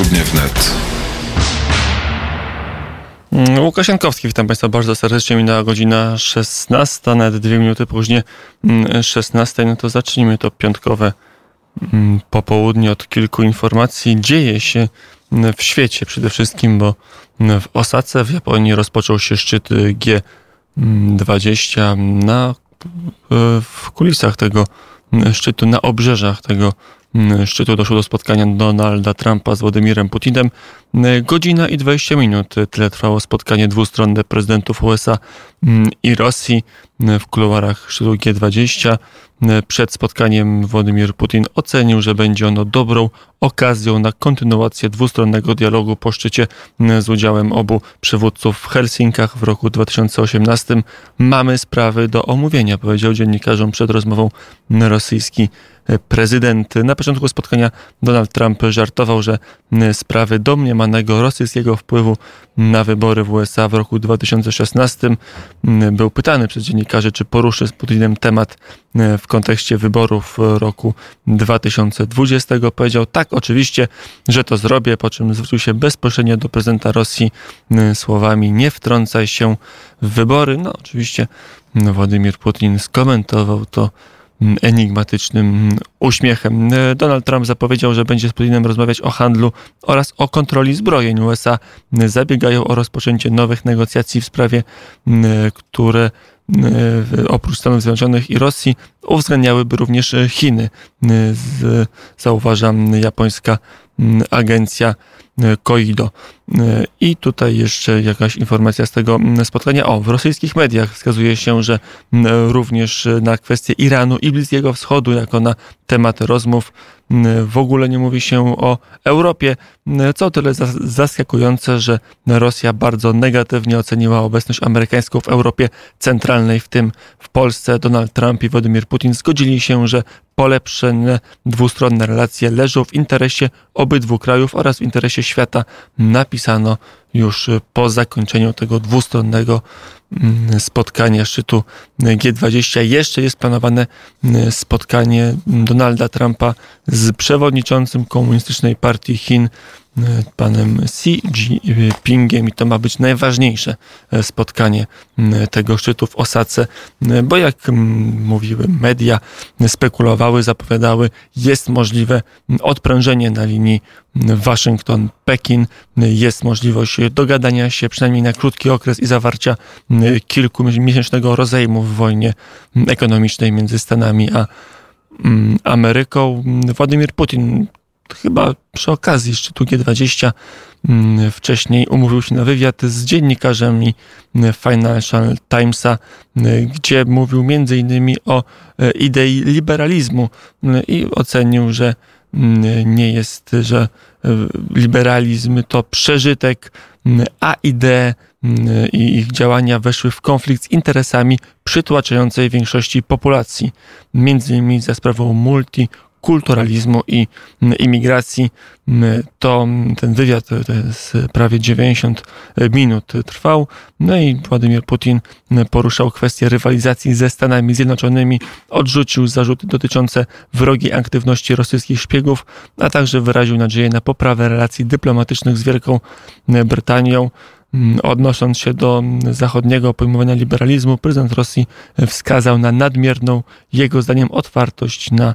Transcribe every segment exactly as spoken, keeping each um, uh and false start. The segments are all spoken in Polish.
Popołudnie wnet. Łukasz Jankowski, witam Państwa bardzo serdecznie. Minęła godzina szesnasta, nawet dwie minuty później szesnastej. No to zacznijmy to piątkowe popołudnie od kilku informacji. Dzieje się w świecie przede wszystkim, bo w Osace w Japonii rozpoczął się szczyt G dwadzieścia. Na, w kulisach tego szczytu, na obrzeżach tego szczytu doszło do spotkania Donalda Trumpa z Władimirem Putinem. Godzina i dwadzieścia minut. Tyle trwało spotkanie dwustronne prezydentów U S A i Rosji w kuluarach szczytu G dwadzieścia. Przed spotkaniem Władimir Putin ocenił, że będzie ono dobrą okazją na kontynuację dwustronnego dialogu po szczycie z udziałem obu przywódców w Helsinkach w roku dwa tysiące osiemnastym. Mamy sprawy do omówienia, powiedział dziennikarzom przed rozmową rosyjski prezydent. Na początku spotkania Donald Trump żartował, że sprawy domniemanego rosyjskiego wpływu na wybory w U S A w roku dwa tysiące szesnastym. Był pytany przez dziennikarzy, czy poruszy z Putinem temat w kontekście wyborów roku dwa tysiące dwudziestego. Powiedział tak, oczywiście, że to zrobię, po czym zwrócił się bezpośrednio do prezydenta Rosji słowami: nie wtrącaj się w wybory. No oczywiście Władimir Putin skomentował to enigmatycznym uśmiechem. Donald Trump zapowiedział, że będzie z Putinem rozmawiać o handlu oraz o kontroli zbrojeń. U S A zabiegają o rozpoczęcie nowych negocjacji w sprawie, które oprócz Stanów Zjednoczonych i Rosji uwzględniałyby również Chiny, zauważa japońska agencja Koido. I tutaj jeszcze jakaś informacja z tego spotkania. O, w rosyjskich mediach wskazuje się, że również na kwestię Iranu i Bliskiego Wschodu jako na temat rozmów w ogóle nie mówi się o Europie, co o tyle zaskakujące, że Rosja bardzo negatywnie oceniła obecność amerykańską w Europie Centralnej, w tym w Polsce. Donald Trump i Władimir Putin zgodzili się, że polepszone dwustronne relacje leżą w interesie obydwu krajów oraz w interesie świata, napisano już po zakończeniu tego dwustronnego spotkania szczytu G dwadzieścia. Jeszcze jest planowane spotkanie Donalda Trumpa z przewodniczącym Komunistycznej Partii Chin, panem Xi Jinpingiem, i to ma być najważniejsze spotkanie tego szczytu w Osace, bo jak mówiły media, spekulowały, zapowiadały, jest możliwe odprężenie na linii Waszyngton-Pekin, jest możliwość dogadania się przynajmniej na krótki okres i zawarcia kilkumiesięcznego rozejmu w wojnie ekonomicznej między Stanami a Ameryką. Władimir Putin chyba przy okazji szczytu G dwadzieścia wcześniej umówił się na wywiad z dziennikarzami Financial Timesa, gdzie mówił między innymi o idei liberalizmu i ocenił, że nie jest, że liberalizm to przeżytek, a idee i ich działania weszły w konflikt z interesami przytłaczającej większości populacji, między innymi za sprawą multikulturalizmu i imigracji. To ten wywiad to jest prawie dziewięćdziesiąt minut trwał. No i Władimir Putin poruszał kwestię rywalizacji ze Stanami Zjednoczonymi, odrzucił zarzuty dotyczące wrogiej aktywności rosyjskich szpiegów, a także wyraził nadzieję na poprawę relacji dyplomatycznych z Wielką Brytanią. Odnosząc się do zachodniego pojmowania liberalizmu, prezydent Rosji wskazał na nadmierną, jego zdaniem, otwartość na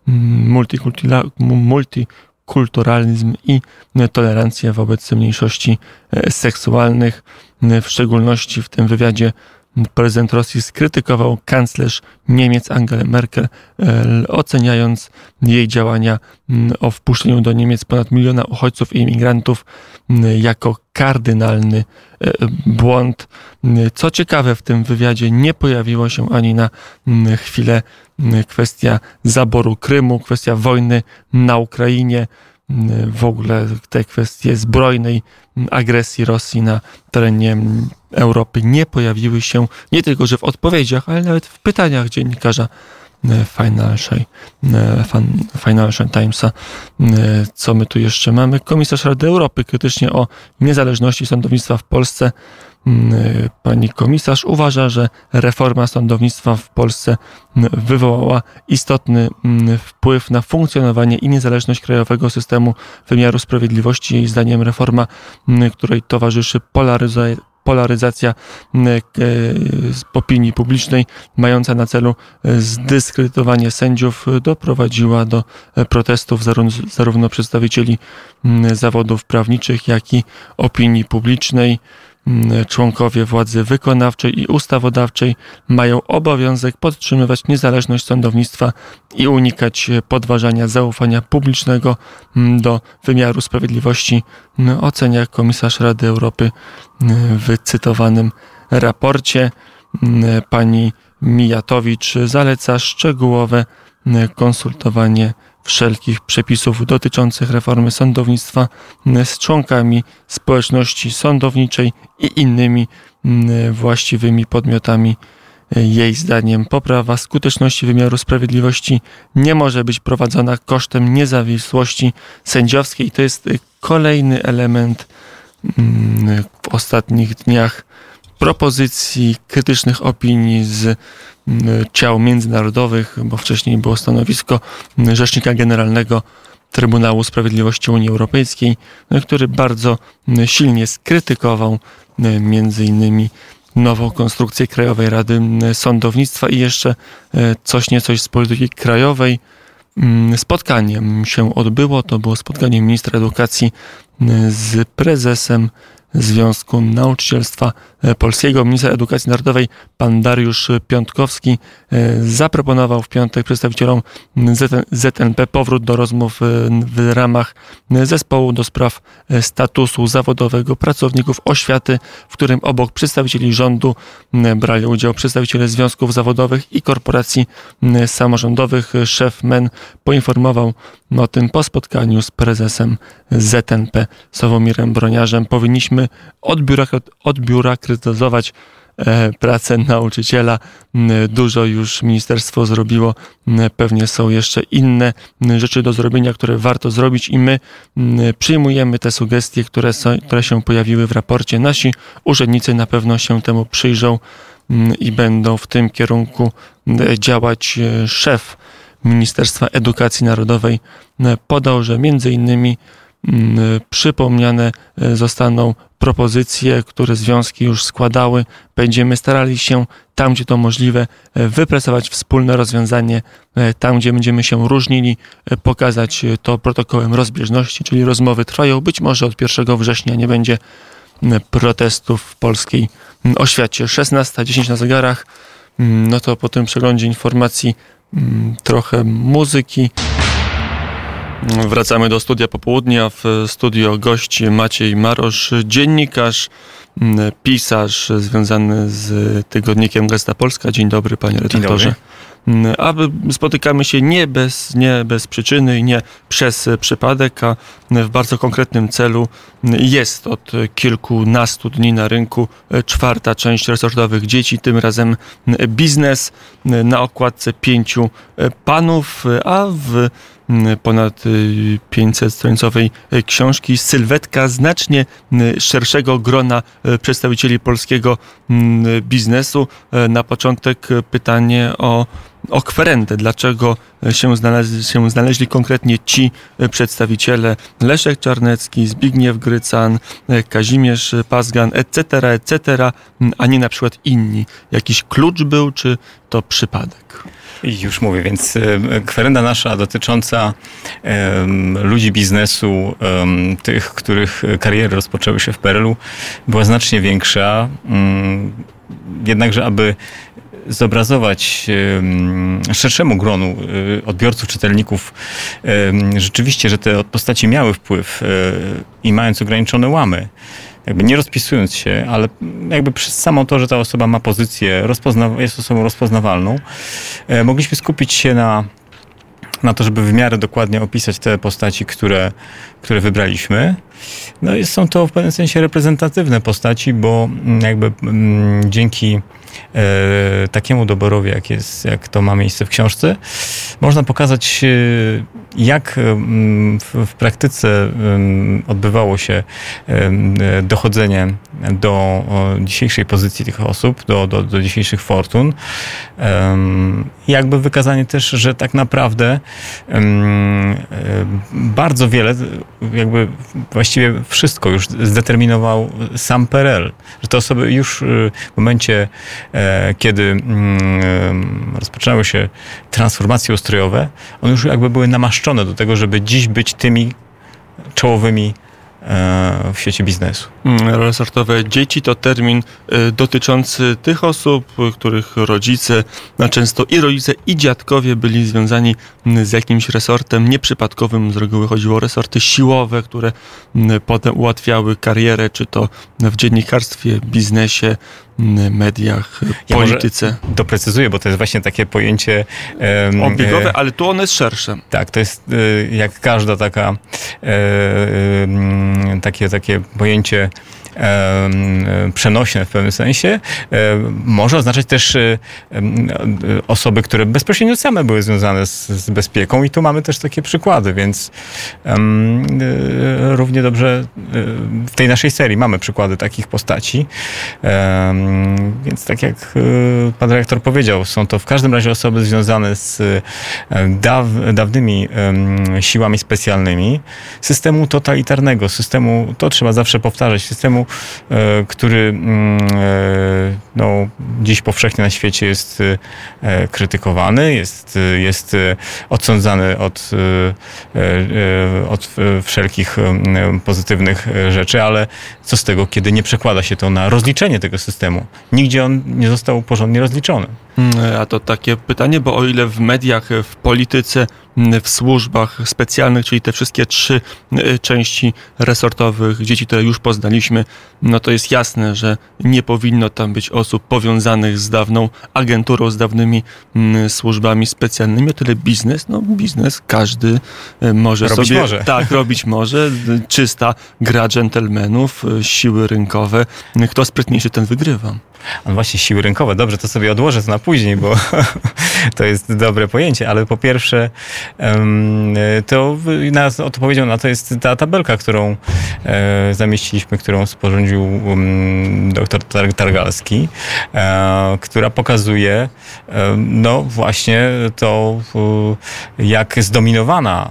multikulturalizm i tolerancję wobec mniejszości seksualnych. W szczególności w tym wywiadzie prezydent Rosji skrytykował kanclerz Niemiec Angelę Merkel, oceniając jej działania o wpuszczeniu do Niemiec ponad miliona uchodźców i imigrantów jako kardynalny błąd. Co ciekawe, w tym wywiadzie nie pojawiło się ani na chwilę kwestia zaboru Krymu, kwestia wojny na Ukrainie, w ogóle te kwestie zbrojnej agresji Rosji na terenie Europy nie pojawiły się nie tylko, że w odpowiedziach, ale nawet w pytaniach dziennikarza Financial, Financial Timesa. Co my tu jeszcze mamy? Komisarz Rady Europy krytycznie o niezależności sądownictwa w Polsce. Pani komisarz uważa, że reforma sądownictwa w Polsce wywołała istotny wpływ na funkcjonowanie i niezależność krajowego systemu wymiaru sprawiedliwości. Jej zdaniem reforma, której towarzyszy polaryzacja polaryzacja opinii publicznej mająca na celu zdyskredytowanie sędziów doprowadziła do protestów zarówno przedstawicieli zawodów prawniczych, jak i opinii publicznej. Członkowie władzy wykonawczej i ustawodawczej mają obowiązek podtrzymywać niezależność sądownictwa i unikać podważania zaufania publicznego do wymiaru sprawiedliwości, ocenia komisarz Rady Europy w cytowanym raporcie. Pani Mijatowicz zaleca szczegółowe konsultowanie wszelkich przepisów dotyczących reformy sądownictwa z członkami społeczności sądowniczej i innymi właściwymi podmiotami. Jej zdaniem poprawa skuteczności wymiaru sprawiedliwości nie może być prowadzona kosztem niezawisłości sędziowskiej. To jest kolejny element w ostatnich dniach propozycji, krytycznych opinii z ciał międzynarodowych, bo wcześniej było stanowisko Rzecznika Generalnego Trybunału Sprawiedliwości Unii Europejskiej, który bardzo silnie skrytykował między innymi nową konstrukcję Krajowej Rady Sądownictwa i jeszcze coś niecoś z polityki krajowej. Spotkanie się odbyło, to było spotkanie ministra edukacji z prezesem Związku Nauczycielstwa Polskiego. Minister Edukacji Narodowej pan Dariusz Piontkowski zaproponował w piątek przedstawicielom Z N P powrót do rozmów w ramach zespołu do spraw statusu zawodowego pracowników oświaty, w którym obok przedstawicieli rządu brali udział przedstawiciele związków zawodowych i korporacji samorządowych. Szef M E N poinformował o tym po spotkaniu z prezesem Z N P Sławomirem Broniarzem. Powinniśmy odbiurokratyzować pracę nauczyciela. Dużo już ministerstwo zrobiło. Pewnie są jeszcze inne rzeczy do zrobienia, które warto zrobić i my przyjmujemy te sugestie, które, są, które się pojawiły w raporcie. Nasi urzędnicy na pewno się temu przyjrzą i będą w tym kierunku działać. Szef Ministerstwa Edukacji Narodowej podał, że między innymi przypomniane zostaną propozycje, które związki już składały. Będziemy starali się tam, gdzie to możliwe, wypracować wspólne rozwiązanie. Tam, gdzie będziemy się różnili, pokazać to protokołem rozbieżności, czyli rozmowy trwają. Być może od pierwszego września nie będzie protestów w polskiej oświacie. szesnasta dziesięć na zegarach. No to po tym przeglądzie informacji trochę muzyki. Wracamy do studia popołudnia. W studio gość Maciej Marosz, dziennikarz, pisarz związany z tygodnikiem Gazeta Polska. Dzień dobry, panie redaktorze. A spotykamy się nie bez, nie bez przyczyny i nie przez przypadek, a w bardzo konkretnym celu. Jest od kilkunastu dni na rynku czwarta część resortowych dzieci, tym razem biznes na okładce pięciu panów, a w ponad pięćsetstronicowej książki sylwetka znacznie szerszego grona przedstawicieli polskiego biznesu. Na początek pytanie o, o kwerentę. Dlaczego się znaleźli, się znaleźli konkretnie ci przedstawiciele? Leszek Czarnecki, Zbigniew Grycan, Kazimierz Pazgan, et cetera, et cetera, a nie na przykład inni. Jakiś klucz był, czy to przypadek? Już mówię, więc kwerenda nasza dotycząca um, ludzi biznesu, um, tych, których kariery rozpoczęły się w P R L u, była znacznie większa. Um, jednakże, aby zobrazować um, szerszemu gronu um, odbiorców, czytelników um, rzeczywiście, że te postaci miały wpływ um, i mając ograniczone łamy, jakby nie rozpisując się, ale jakby przez samo to, że ta osoba ma pozycję, rozpozna- jest osobą rozpoznawalną, e, mogliśmy skupić się na, na to, żeby w miarę dokładnie opisać te postaci, które, które wybraliśmy. No i są to w pewnym sensie reprezentatywne postaci, bo jakby m, dzięki e, takiemu doborowi, jak, jest, jak to ma miejsce w książce, można pokazać, e, jak m, w, w praktyce m, odbywało się m, dochodzenie do o, dzisiejszej pozycji tych osób, do, do, do dzisiejszych fortun. Um, jakby wykazanie też, że tak naprawdę um, bardzo wiele, jakby właściwie wszystko już zdeterminował sam P R L. Że te osoby już w momencie, kiedy rozpoczynały się transformacje ustrojowe, one już jakby były namaszczone do tego, żeby dziś być tymi czołowymi w świecie biznesu. Resortowe dzieci to termin dotyczący tych osób, których rodzice, a często i rodzice, i dziadkowie byli związani z jakimś resortem nieprzypadkowym. Z reguły chodziło o resorty siłowe, które potem ułatwiały karierę, czy to w dziennikarstwie, biznesie, mediach, ja polityce. Doprecyzuję, bo to jest właśnie takie pojęcie um, obiegowe, ale tu ono jest szersze. Tak, to jest jak każda taka takie, takie pojęcie przenośne w pewnym sensie, może oznaczać też osoby, które bezpośrednio same były związane z, z bezpieką i tu mamy też takie przykłady, więc um, równie dobrze w tej naszej serii mamy przykłady takich postaci, um, więc tak jak pan dyrektor powiedział, są to w każdym razie osoby związane z daw, dawnymi um, siłami specjalnymi, systemu totalitarnego, systemu, to trzeba zawsze powtarzać, systemu, który no, dziś powszechnie na świecie jest krytykowany, jest, jest odsądzany od, od wszelkich pozytywnych rzeczy, ale co z tego, kiedy nie przekłada się to na rozliczenie tego systemu? Nigdzie on nie został porządnie rozliczony. A to takie pytanie, bo o ile w mediach, w polityce, w służbach specjalnych, czyli te wszystkie trzy części resortowych dzieci, które już poznaliśmy, no to jest jasne, że nie powinno tam być osób powiązanych z dawną agenturą, z dawnymi służbami specjalnymi. O tyle biznes, no biznes każdy może robić sobie... może. Tak, robić może. Czysta gra dżentelmenów, siły rynkowe. Kto sprytniejszy, ten wygrywa. No właśnie, siły rynkowe. Dobrze, to sobie odłożę to na później, bo to jest dobre pojęcie, ale po pierwsze to na odpowiedzią na to jest ta tabelka, którą zamieściliśmy, którą sporządził doktor Targalski, która pokazuje no właśnie to, jak zdominowana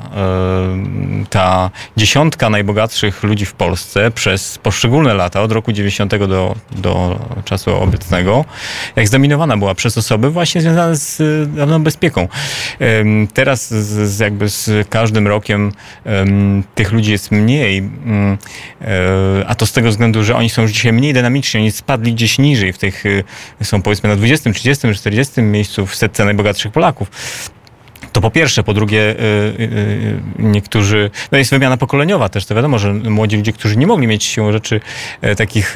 ta dziesiątka najbogatszych ludzi w Polsce przez poszczególne lata, od roku dziewięćdziesiątego do, do czasu obecnego, jak zdominowana była przez osoby właśnie związane z dawną bezpieką. Teraz z, z jakby z każdym rokiem um, tych ludzi jest mniej, um, a to z tego względu, że oni są już dzisiaj mniej dynamiczni, oni spadli gdzieś niżej, w tych są powiedzmy na dwudziestym, trzydziestym, czterdziestym miejscu w setce najbogatszych Polaków. To po pierwsze, po drugie niektórzy, no jest wymiana pokoleniowa też, to wiadomo, że młodzi ludzie, którzy nie mogli mieć siłą rzeczy takich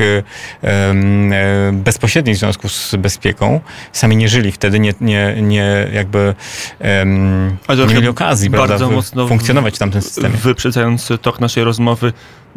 bezpośrednich związków z bezpieką, sami nie żyli wtedy, nie, nie, nie jakby nie mieli okazji, prawda, funkcjonować w tamtym systemie. Wyprzedzając tok naszej rozmowy,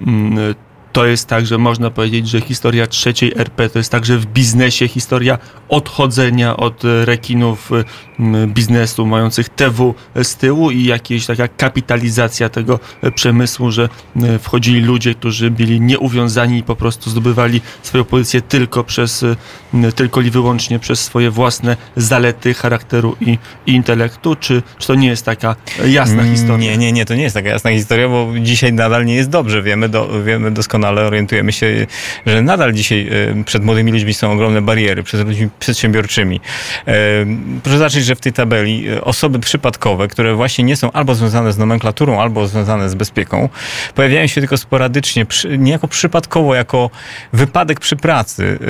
to jest tak, że można powiedzieć, że historia trzeciej R P to jest także w biznesie historia odchodzenia od rekinów biznesu mających T W z tyłu i jakaś taka kapitalizacja tego przemysłu, że wchodzili ludzie, którzy byli nieuwiązani i po prostu zdobywali swoją pozycję tylko przez, tylko i wyłącznie przez swoje własne zalety charakteru i, i intelektu, czy, czy to nie jest taka jasna historia? Nie, nie, nie, to nie jest taka jasna historia, bo dzisiaj nadal nie jest dobrze. Wiemy, do, wiemy doskonale, orientujemy się, że nadal dzisiaj przed młodymi ludźmi są ogromne bariery, przed ludźmi przedsiębiorczymi. Proszę zobaczyć, że w tej tabeli osoby przypadkowe, które właśnie nie są albo związane z nomenklaturą, albo związane z bezpieką, pojawiają się tylko sporadycznie, niejako przypadkowo, jako wypadek przy pracy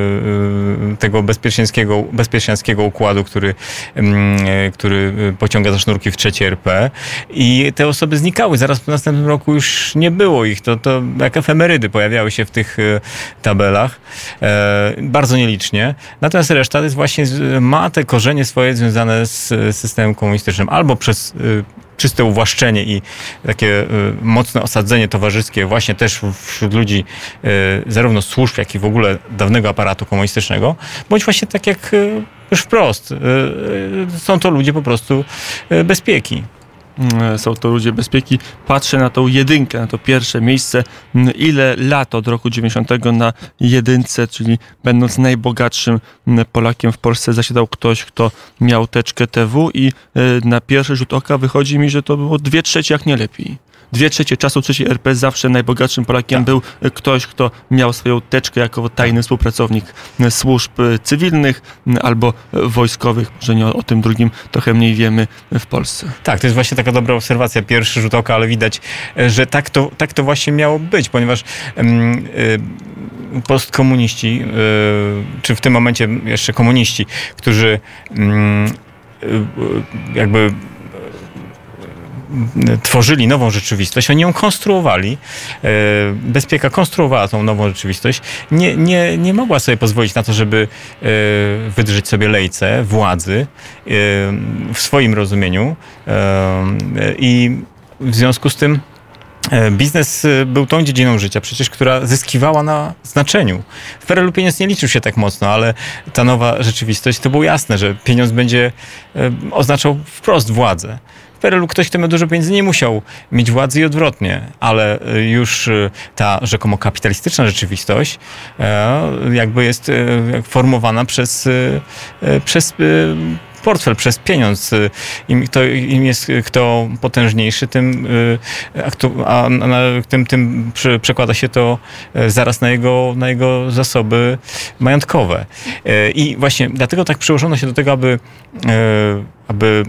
tego bezpieczeństwa, bezpieczeństwa układu, który, który pociąga za sznurki w trzeciej R P. I te osoby znikały. Zaraz w następnym roku już nie było ich. To, to jak efemerydy pojawiały się w tych tabelach. Bardzo nielicznie. Natomiast reszta jest właśnie, ma te korzenie swoje związane z systemem komunistycznym. Albo przez czyste uwłaszczenie i takie mocne osadzenie towarzyskie właśnie też wśród ludzi zarówno służb, jak i w ogóle dawnego aparatu komunistycznego, bądź właśnie tak jak już wprost, są to ludzie po prostu bezpieki. Są to ludzie bezpieki. Patrzę na tą jedynkę, na to pierwsze miejsce. Ile lat od roku dziewięćdziesiątego na jedynce, czyli będąc najbogatszym Polakiem w Polsce, zasiadał ktoś, kto miał teczkę T W i na pierwszy rzut oka wychodzi mi, że to było dwie trzecie, jak nie lepiej. Dwie trzecie czasu trzeciej R P zawsze najbogatszym Polakiem tak. był ktoś, kto miał swoją teczkę jako tajny współpracownik służb cywilnych albo wojskowych. Może nie o, o tym drugim trochę mniej wiemy w Polsce. Tak, to jest właśnie taka dobra obserwacja, pierwszy rzut oka, ale widać, że tak to, tak to właśnie miało być, ponieważ um, y, postkomuniści, y, czy w tym momencie jeszcze komuniści, którzy um, y, jakby tworzyli nową rzeczywistość, oni ją konstruowali. Bezpieka konstruowała tą nową rzeczywistość. Nie, nie, nie mogła sobie pozwolić na to, żeby wydrzeć sobie lejce władzy w swoim rozumieniu i w związku z tym biznes był tą dziedziną życia przecież, która zyskiwała na znaczeniu. W P R L u pieniądz nie liczył się tak mocno, ale ta nowa rzeczywistość, to było jasne, że pieniądz będzie oznaczał wprost władzę. W P R L u ktoś, kto miał dużo pieniędzy, nie musiał mieć władzy i odwrotnie, ale już ta rzekomo kapitalistyczna rzeczywistość jakby jest formowana przez, przez portfel, przez pieniądz. Im, kto, im jest kto potężniejszy, tym, a, a, tym, tym przekłada się to zaraz na jego, na jego zasoby majątkowe. I właśnie dlatego tak przyłożono się do tego, aby, aby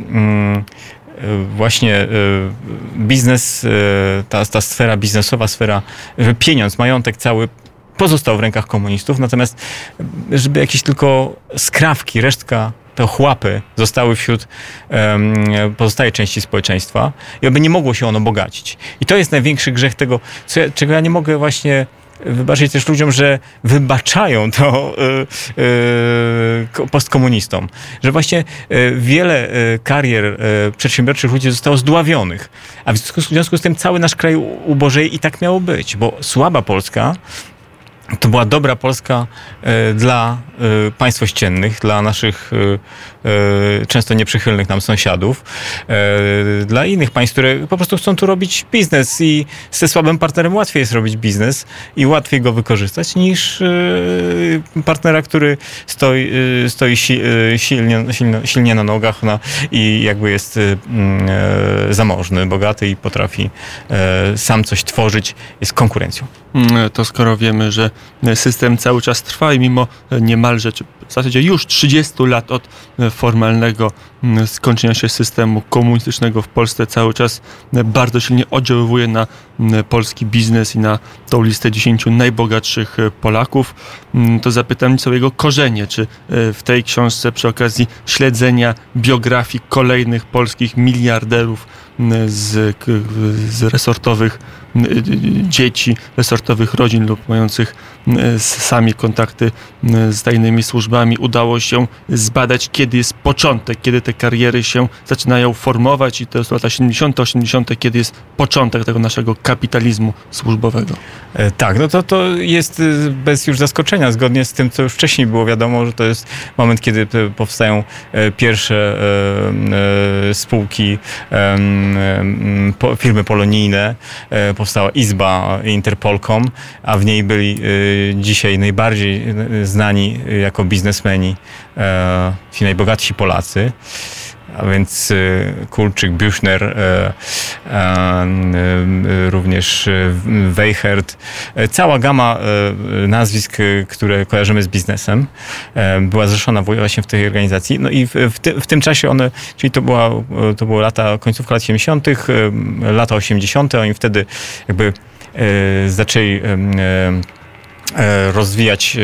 właśnie biznes, ta, ta sfera biznesowa, sfera, że pieniądz, majątek cały pozostał w rękach komunistów, natomiast żeby jakieś tylko skrawki, resztka, te chłapy zostały wśród um, pozostałej części społeczeństwa i aby nie mogło się ono bogacić. I to jest największy grzech tego, co ja, czego ja nie mogę właśnie wybaczyć też ludziom, że wybaczają to yy, yy, postkomunistom. Że właśnie yy, wiele yy, karier yy, przedsiębiorczych ludzi zostało zdławionych. A w związku, w związku z tym cały nasz kraj ubożeje i tak miało być. Bo słaba Polska to była dobra Polska y, dla y, państw ościennych, dla naszych y, y, często nieprzychylnych nam sąsiadów, y, dla innych państw, które po prostu chcą tu robić biznes i ze słabym partnerem łatwiej jest robić biznes i łatwiej go wykorzystać niż y, partnera, który stoi, y, stoi si, y, silnie, silnie, silnie na nogach na, i jakby jest y, y, zamożny, bogaty i potrafi y, sam coś tworzyć, jest konkurencją. To skoro wiemy, że system cały czas trwa i mimo niemalże, czy w zasadzie już trzydziestu lat od formalnego skończenia się systemu komunistycznego w Polsce, cały czas bardzo silnie oddziaływuje na polski biznes i na tą listę dziesięciu najbogatszych Polaków, to zapytam nieco o jego korzenie. Czy w tej książce przy okazji śledzenia biografii kolejnych polskich miliarderów z, z resortowych dzieci, resortowych rodzin lub mających sami kontakty z tajnymi służbami, udało się zbadać, kiedy jest początek, kiedy te kariery się zaczynają formować i to są lata siedemdziesiąte, osiemdziesiąte, kiedy jest początek tego naszego kapitalizmu służbowego. Tak, no to, to jest bez już zaskoczenia, zgodnie z tym, co już wcześniej było wiadomo, że to jest moment, kiedy powstają pierwsze spółki, firmy polonijne, powstała Izba Interpolcom, a w niej byli dzisiaj najbardziej znani jako biznesmeni ci najbogatsi Polacy. A więc Kulczyk, Büchner, również Weichert, cała gama nazwisk, które kojarzymy z biznesem, była zrzeszona właśnie w tej organizacji. No i w, w, ty, w tym czasie one, czyli to była, to było lata, końcówka lat siedemdziesiątych, lata osiemdziesiąte, oni wtedy jakby zaczęli rozwijać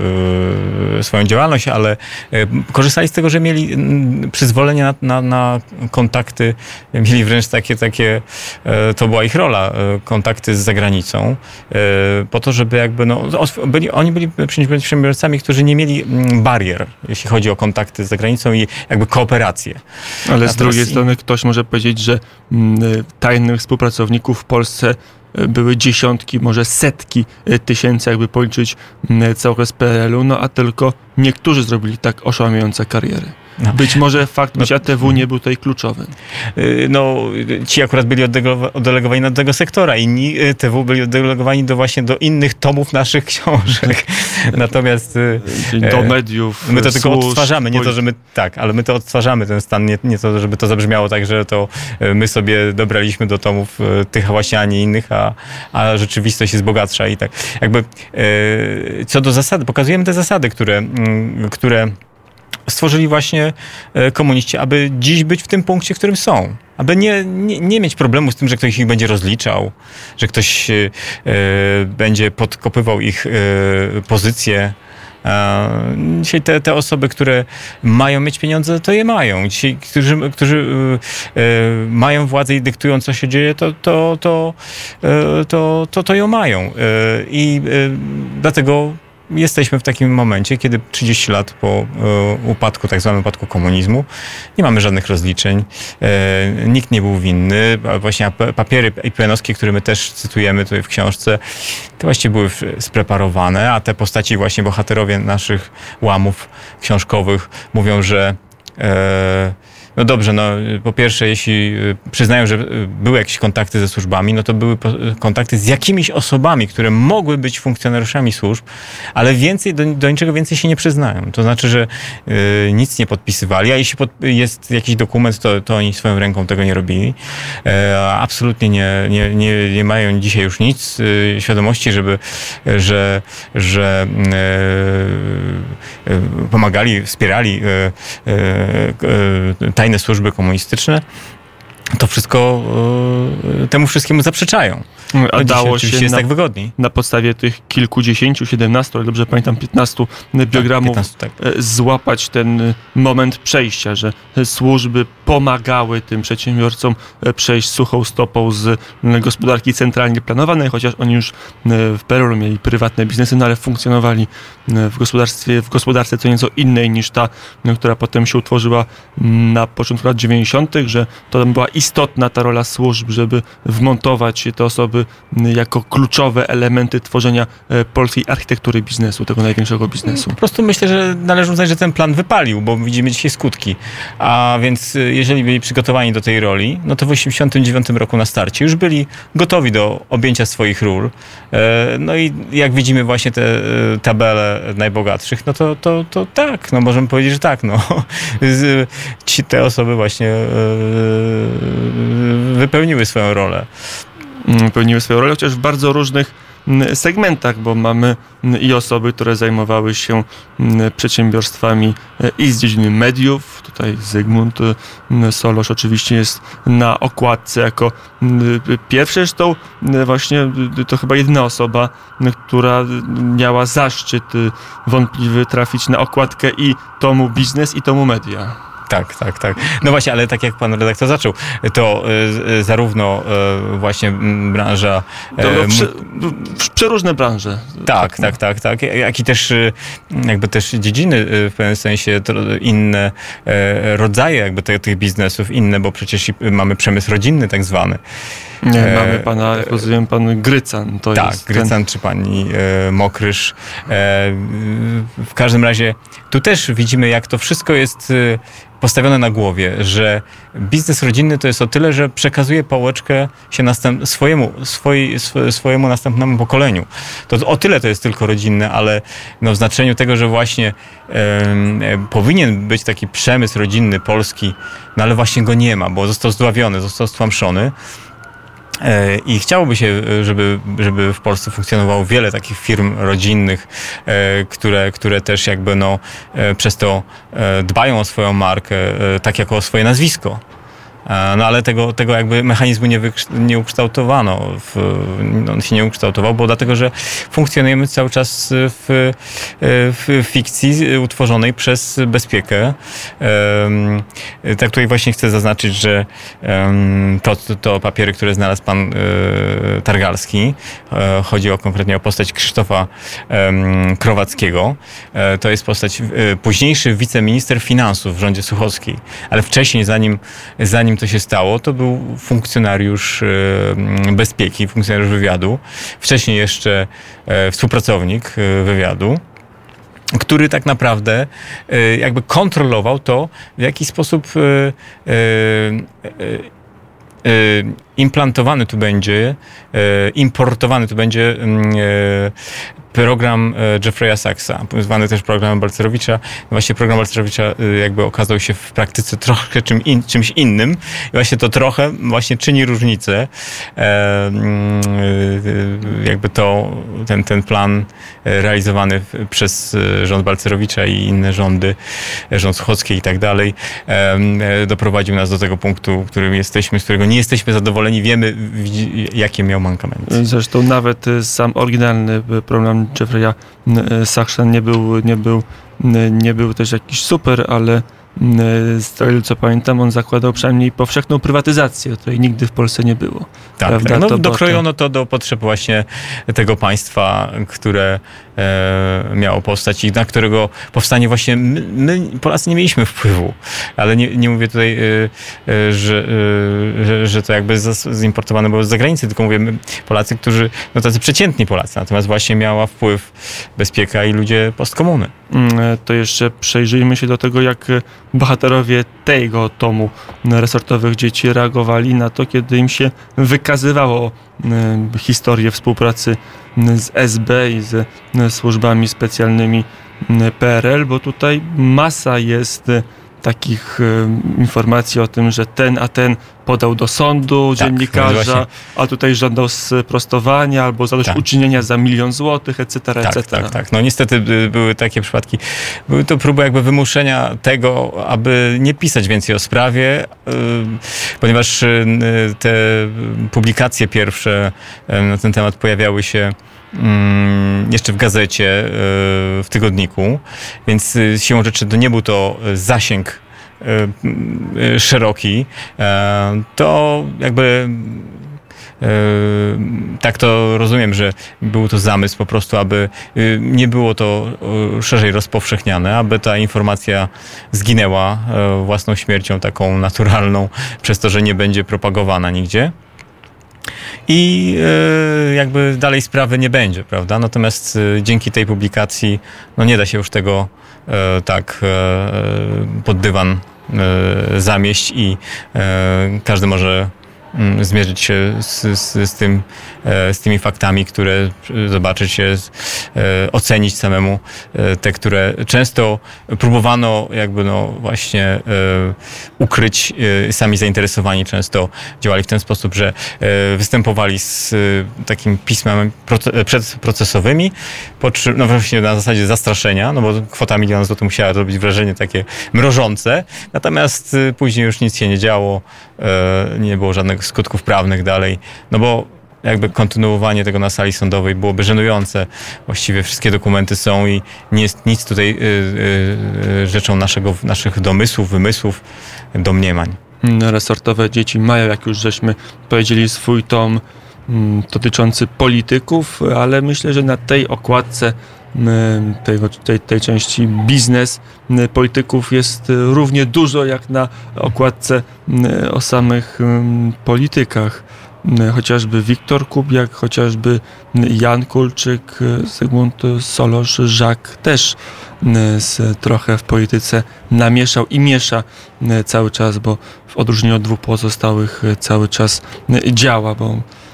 swoją działalność, ale korzystali z tego, że mieli przyzwolenie na, na, na kontakty, mieli wręcz takie, takie, to była ich rola, kontakty z zagranicą, po to, żeby jakby, no, byli, oni byli przedsiębiorcami, którzy nie mieli barier, jeśli chodzi o kontakty z zagranicą i jakby kooperację. Ale Natomiast z drugiej strony ktoś może powiedzieć, że tajnych współpracowników w Polsce były dziesiątki, może setki tysięcy, jakby policzyć cały okres P R L u, no a tylko niektórzy zrobili tak oszałamiające kariery. No. Być może fakt bycia T W nie był tutaj kluczowy. No, ci akurat byli oddelegowani do tego sektora, inni T W byli oddelegowani do właśnie do innych tomów naszych książek. Natomiast do mediów, my to tylko służb, odtwarzamy, nie to, że my, tak, ale my to odtwarzamy ten stan, nie, nie to, żeby to zabrzmiało tak, że to my sobie dobraliśmy do tomów tych właśnie, a nie innych, a, a rzeczywistość jest bogatsza i tak. Jakby co do zasady, pokazujemy te zasady, które, które stworzyli właśnie komuniści, aby dziś być w tym punkcie, w którym są. Aby nie, nie, nie mieć problemu z tym, że ktoś ich będzie rozliczał, że ktoś e, będzie podkopywał ich e, pozycje. E, dzisiaj te, te osoby, które mają mieć pieniądze, to je mają. Dzisiaj, którzy, którzy e, mają władzę i dyktują, co się dzieje, to, to, to, e, to, to, to ją mają. E, I e, dlatego jesteśmy w takim momencie, kiedy trzydzieści lat po e, upadku, tak zwanym upadku komunizmu, nie mamy żadnych rozliczeń, e, nikt nie był winny, a właśnie papiery I P N-owskie, które my też cytujemy tutaj w książce, to właśnie były spreparowane, a te postaci właśnie bohaterowie naszych łamów książkowych mówią, że e, no dobrze, no po pierwsze, jeśli przyznają, że były jakieś kontakty ze służbami, no to były kontakty z jakimiś osobami, które mogły być funkcjonariuszami służb, ale więcej, do, do niczego więcej się nie przyznają. To znaczy, że y, nic nie podpisywali, a jeśli pod, jest jakiś dokument, to, to oni swoją ręką tego nie robili. E, absolutnie nie, nie, nie, nie mają dzisiaj już nic y, świadomości, żeby, że, że y, y, pomagali, wspierali y, y, y, tajne służby komunistyczne, to wszystko y, temu wszystkiemu zaprzeczają. A dało się jest na, tak wygodniej. Na podstawie tych kilkudziesięciu, siedemnastu, ale dobrze pamiętam, piętnastu biogramów tak, piętnaście, tak. złapać ten moment przejścia, że służby pomagały tym przedsiębiorcom przejść suchą stopą z gospodarki centralnie planowanej, chociaż oni już w P R L u mieli prywatne biznesy, no ale funkcjonowali w gospodarstwie, w gospodarce co nieco innej niż ta, która potem się utworzyła na początku lat dziewięćdziesiątych, że to była istotna ta rola służb, żeby wmontować te osoby jako kluczowe elementy tworzenia polskiej architektury biznesu, tego największego biznesu. Po prostu myślę, że należy uznać, że ten plan wypalił, bo widzimy dzisiaj skutki. A więc jeżeli byli przygotowani do tej roli, no to w osiemdziesiątym dziewiątym roku na starcie już byli gotowi do objęcia swoich ról. No i jak widzimy właśnie te tabele najbogatszych, no to, to, to tak, no możemy powiedzieć, że tak, no. Ci, te osoby właśnie wypełniły swoją rolę. Pełniły swoją rolę, chociaż w bardzo różnych segmentach, bo mamy i osoby, które zajmowały się przedsiębiorstwami i z dziedziny mediów. Tutaj Zygmunt Solorz oczywiście jest na okładce jako pierwszy, zresztą właśnie to chyba jedyna osoba, która miała zaszczyt wątpliwy trafić na okładkę i tomu Biznes, i tomu Media. Tak, tak, tak. No właśnie, ale tak jak pan redaktor zaczął, to y, zarówno y, właśnie branża... To, to prze, przeróżne branże. Tak, tak, tak, tak. Jak i też jakby też dziedziny w pewnym sensie, inne rodzaje jakby te, tych biznesów, inne, bo przecież mamy przemysł rodzinny tak zwany. Nie, e, mamy pana, jak rozumiem, pan Grycan. To tak, jest Grycan ten... czy pani e, Mokrysz. E, w każdym razie tu też widzimy, jak to wszystko jest e, postawione na głowie, że biznes rodzinny to jest o tyle, że przekazuje pałeczkę się następ, swojemu, swoi, sw, swojemu następnemu pokoleniu. To o tyle to jest tylko rodzinne, ale no w znaczeniu tego, że właśnie e, e, powinien być taki przemysł rodzinny polski, no ale właśnie go nie ma, bo został zdławiony, został stłamszony. I chciałoby się, żeby, żeby w Polsce funkcjonowało wiele takich firm rodzinnych, które, które też jakby no, przez to dbają o swoją markę, tak jak o swoje nazwisko. No ale tego, tego jakby mechanizmu nie, wykrz- nie ukształtowano, w, on się nie ukształtował, bo dlatego, że funkcjonujemy cały czas w, w fikcji utworzonej przez bezpiekę. Tak tutaj właśnie chcę zaznaczyć, że to, to papiery, które znalazł pan Targalski, chodzi o konkretnie o postać Krzysztofa Krowackiego. To jest postać późniejszy wiceminister finansów w rządzie Suchockiej, ale wcześniej, zanim, zanim to się stało, to był funkcjonariusz bezpieki, funkcjonariusz wywiadu, wcześniej jeszcze współpracownik wywiadu, który tak naprawdę jakby kontrolował to, w jaki sposób implantowany tu będzie, importowany tu będzie program Jeffrey'a Sachsa, zwany też programem Balcerowicza. Właśnie program Balcerowicza jakby okazał się w praktyce trochę czym in, czymś innym. I właśnie to trochę właśnie czyni różnicę. Jakby to, ten, ten plan realizowany przez rząd Balcerowicza i inne rządy, rząd Suchocki i tak dalej, doprowadził nas do tego punktu, w którym jesteśmy, z którego nie jesteśmy zadowoleni. Wiemy, jakie miał mankamenty. Zresztą nawet sam oryginalny program Jeffrey'a Sachsa nie był, nie był, nie był też jakiś super, ale z tego co pamiętam, on zakładał przynajmniej powszechną prywatyzację, której nigdy w Polsce nie było. Tak, tak. No, to, dokrojono to do potrzeb właśnie tego państwa, które e, miało powstać i na którego powstanie właśnie my, my Polacy nie mieliśmy wpływu, ale nie, nie mówię tutaj, e, e, że, e, że, że to jakby zimportowane było z zagranicy, tylko mówię my, Polacy, którzy, no tacy przeciętni Polacy, natomiast właśnie miała wpływ bezpieka i ludzie postkomuny. To jeszcze przejrzyjmy się do tego, jak bohaterowie tego tomu resortowych dzieci reagowali na to, kiedy im się wykazywało historię współpracy z S B i ze służbami specjalnymi P R L, bo tutaj masa jest takich informacji o tym, że ten a ten podał do sądu tak, dziennikarza, no a tutaj żądał sprostowania albo zadośćuczynienia tak. za milion złotych, et cetera, et cetera. Tak, tak, tak. No niestety były takie przypadki. Były to próby jakby wymuszenia tego, aby nie pisać więcej o sprawie, ponieważ te publikacje pierwsze na ten temat pojawiały się jeszcze w gazecie, w tygodniku, więc siłą rzeczy to nie był to zasięg szeroki, to jakby tak to rozumiem, że był to zamysł po prostu, aby nie było to szerzej rozpowszechniane, aby ta informacja zginęła własną śmiercią taką naturalną, przez to, że nie będzie propagowana nigdzie. I e, jakby dalej sprawy nie będzie, prawda? Natomiast e, dzięki tej publikacji no nie da się już tego e, tak e, pod dywan e, zamieść i e, każdy może m, zmierzyć się z, z, z, tym, e, z tymi faktami, które zobaczyć się, e, ocenić samemu e, te, które często próbowano jakby no właśnie e, ukryć. E, sami zainteresowani często działali w ten sposób, że e, występowali z e, takim pismem proce- przedprocesowymi, po czym, no właśnie na zasadzie zastraszenia, no bo kwota miliona złotych musiała robić wrażenie takie mrożące, natomiast e, później już nic się nie działo, e, nie było żadnych skutków prawnych dalej, no bo jakby kontynuowanie tego na sali sądowej byłoby żenujące. Właściwie wszystkie dokumenty są i nie jest nic tutaj y, y, rzeczą naszego, naszych domysłów, wymysłów, domniemań. Resortowe dzieci mają, jak już żeśmy powiedzieli, swój tom m, dotyczący polityków, ale myślę, że na tej okładce m, tego, tej, tej części biznes m, polityków jest równie dużo, jak na okładce m, o samych m, politykach. Chociażby Wiktor Kubiak, chociażby Jan Kulczyk, Zygmunt Solorz, Żak też z, trochę w polityce namieszał i miesza cały czas, bo w odróżnieniu od dwóch pozostałych cały czas działa, bo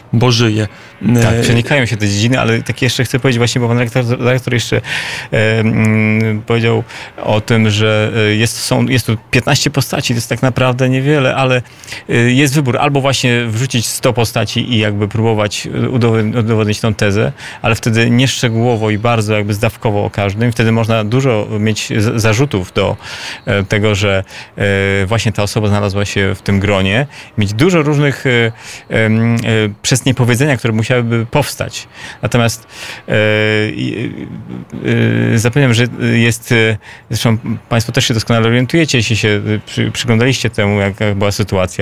bo żyje. Tak, przenikają się te dziedziny, ale tak jeszcze chcę powiedzieć właśnie, bo pan rektor, rektor jeszcze e, m, powiedział o tym, że jest, są, jest tu piętnaście postaci, to jest tak naprawdę niewiele, ale jest wybór. Albo właśnie wrzucić sto postaci i jakby próbować udowodnić tą tezę, ale wtedy nieszczegółowo i bardzo jakby zdawkowo o każdym. Wtedy można dużo mieć zarzutów do tego, że właśnie ta osoba znalazła się w tym gronie. Mieć dużo różnych przez niepowiedzenia, które musiałyby powstać. Natomiast zapewniam, że jest, zresztą państwo też się doskonale orientujecie, jeśli się przy, przyglądaliście temu, jak, jak była sytuacja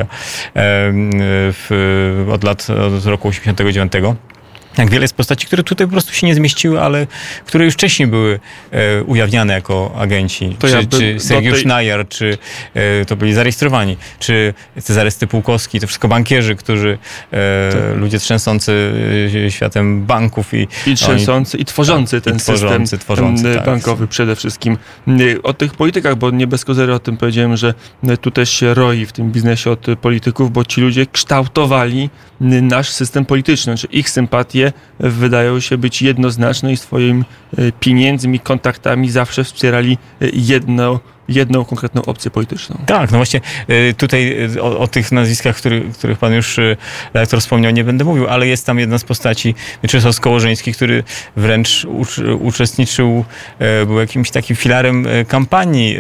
w, od lat, od roku osiemdziesiątego dziewiątego. Jak wiele jest postaci, które tutaj po prostu się nie zmieściły, ale które już wcześniej były e, ujawniane jako agenci. To czy ja czy Sergiusz tej... Najar, czy e, to byli zarejestrowani, czy Cezary Stypułkowski, to wszystko bankierzy, którzy, e, tak. ludzie trzęsący światem banków. I, I trzęsący, oni, i tworzący tak, ten i tworzący, system tworzący, ten, tak. bankowy przede wszystkim. O tych politykach, bo nie bez kozery o tym powiedziałem, że tu też się roi w tym biznesie od polityków, bo ci ludzie kształtowali nasz system polityczny, czy ich sympatie wydają się być jednoznaczne i swoimi pieniędzmi, kontaktami zawsze wspierali jedno, jedną konkretną opcję polityczną. Tak, no właśnie tutaj o, o tych nazwiskach, który, których pan już redaktor wspomniał, nie będę mówił, ale jest tam jedna z postaci, Mieczysław Skołożyński, który wręcz ucz, uczestniczył, był jakimś takim filarem kampanii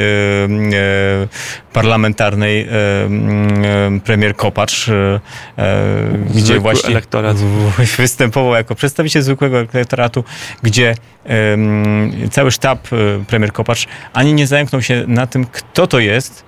parlamentarnej premier Kopacz, gdzie Zwykły właśnie elektorat. występował jako przedstawiciel zwykłego elektoratu, gdzie cały sztab premier Kopacz ani nie zająknął się na tym, kto to jest.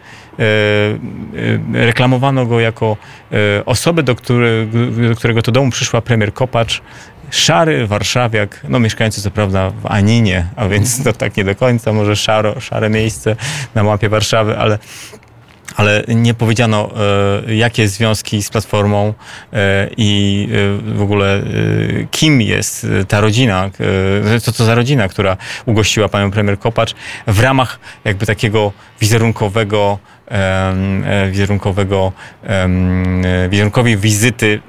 Reklamowano go jako osobę, do, który, do którego to domu przyszła premier Kopacz, szary warszawiak, no mieszkający co prawda w Aninie, a więc to tak nie do końca, może szaro, szare miejsce na mapie Warszawy, ale ale nie powiedziano, jakie związki z Platformą i w ogóle kim jest ta rodzina, co to za rodzina, która ugościła panią premier Kopacz w ramach jakby takiego wizerunkowego, wizerunkowego, wizerunkowej wizyty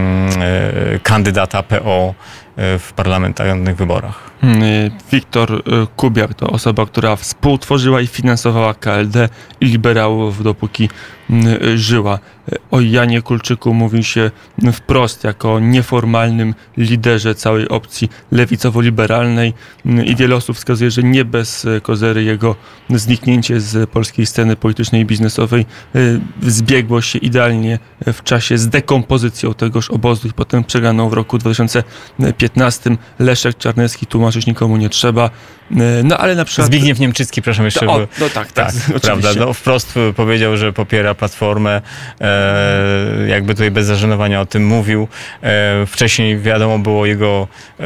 kandydata P O w parlamentarnych wyborach. Wiktor Kubiak to osoba, która współtworzyła i finansowała K L D i liberałów, dopóki żyła. O Janie Kulczyku mówi się wprost jako nieformalnym liderze całej opcji lewicowo-liberalnej i wiele osób wskazuje, że nie bez kozery jego zniknięcie z polskiej sceny politycznej i biznesowej zbiegło się idealnie w czasie z dekompozycją tegoż obozu i potem przegraną w roku dwa tysiące piętnastym. Leszek Czarnecki, tłumaczyć nikomu nie trzeba. No ale na przykład... Zbigniew Niemczycki, proszę jeszcze. O, no tak, tak, tak prawda. No, wprost powiedział, że popiera Platformę. E, jakby tutaj bez zażenowania o tym mówił. E, wcześniej wiadomo było jego e,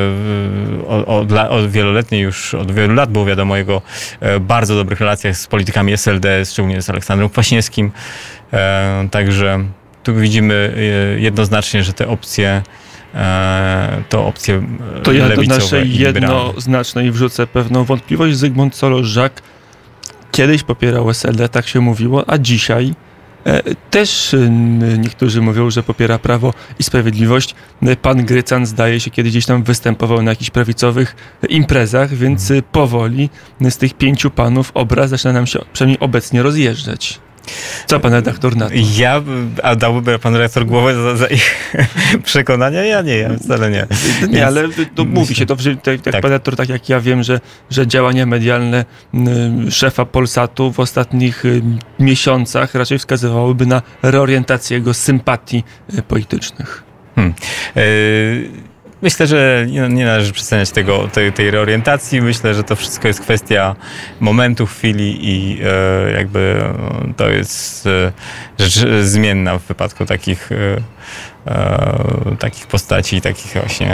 od, od wieloletniej już, od wielu lat było wiadomo o jego e, bardzo dobrych relacjach z politykami S L D, szczególnie z Aleksandrem Kwaśniewskim. E, także tu widzimy jednoznacznie, że te opcje to opcje to ja lewicowe do naszej jednoznacznej wrzucę pewną wątpliwość. Zygmunt Solorz-Żak kiedyś popierał S L D, tak się mówiło, a dzisiaj e, też e, niektórzy mówią, że popiera Prawo i Sprawiedliwość. Pan Grycan zdaje się kiedyś gdzieś tam występował na jakichś prawicowych imprezach, więc hmm. powoli z tych pięciu panów obraz zaczyna nam się przynajmniej obecnie rozjeżdżać. Co pan redaktor na to? Ja, a dałby pan redaktor głowę za, za ich przekonania? Ja nie, ja wcale nie. Nie, Więc, ale to mówi się to, że tak, tak. pan redaktor, tak jak ja wiem, że, że działania medialne y, szefa Polsatu w ostatnich y, miesiącach raczej wskazywałyby na reorientację jego sympatii y, politycznych. Hmm. Y- Myślę, że nie, nie należy przeceniać tego, tej, tej reorientacji. Myślę, że to wszystko jest kwestia momentu, chwili i e, jakby e, to jest e, rzecz zmienna w wypadku takich, e, e, takich postaci, takich właśnie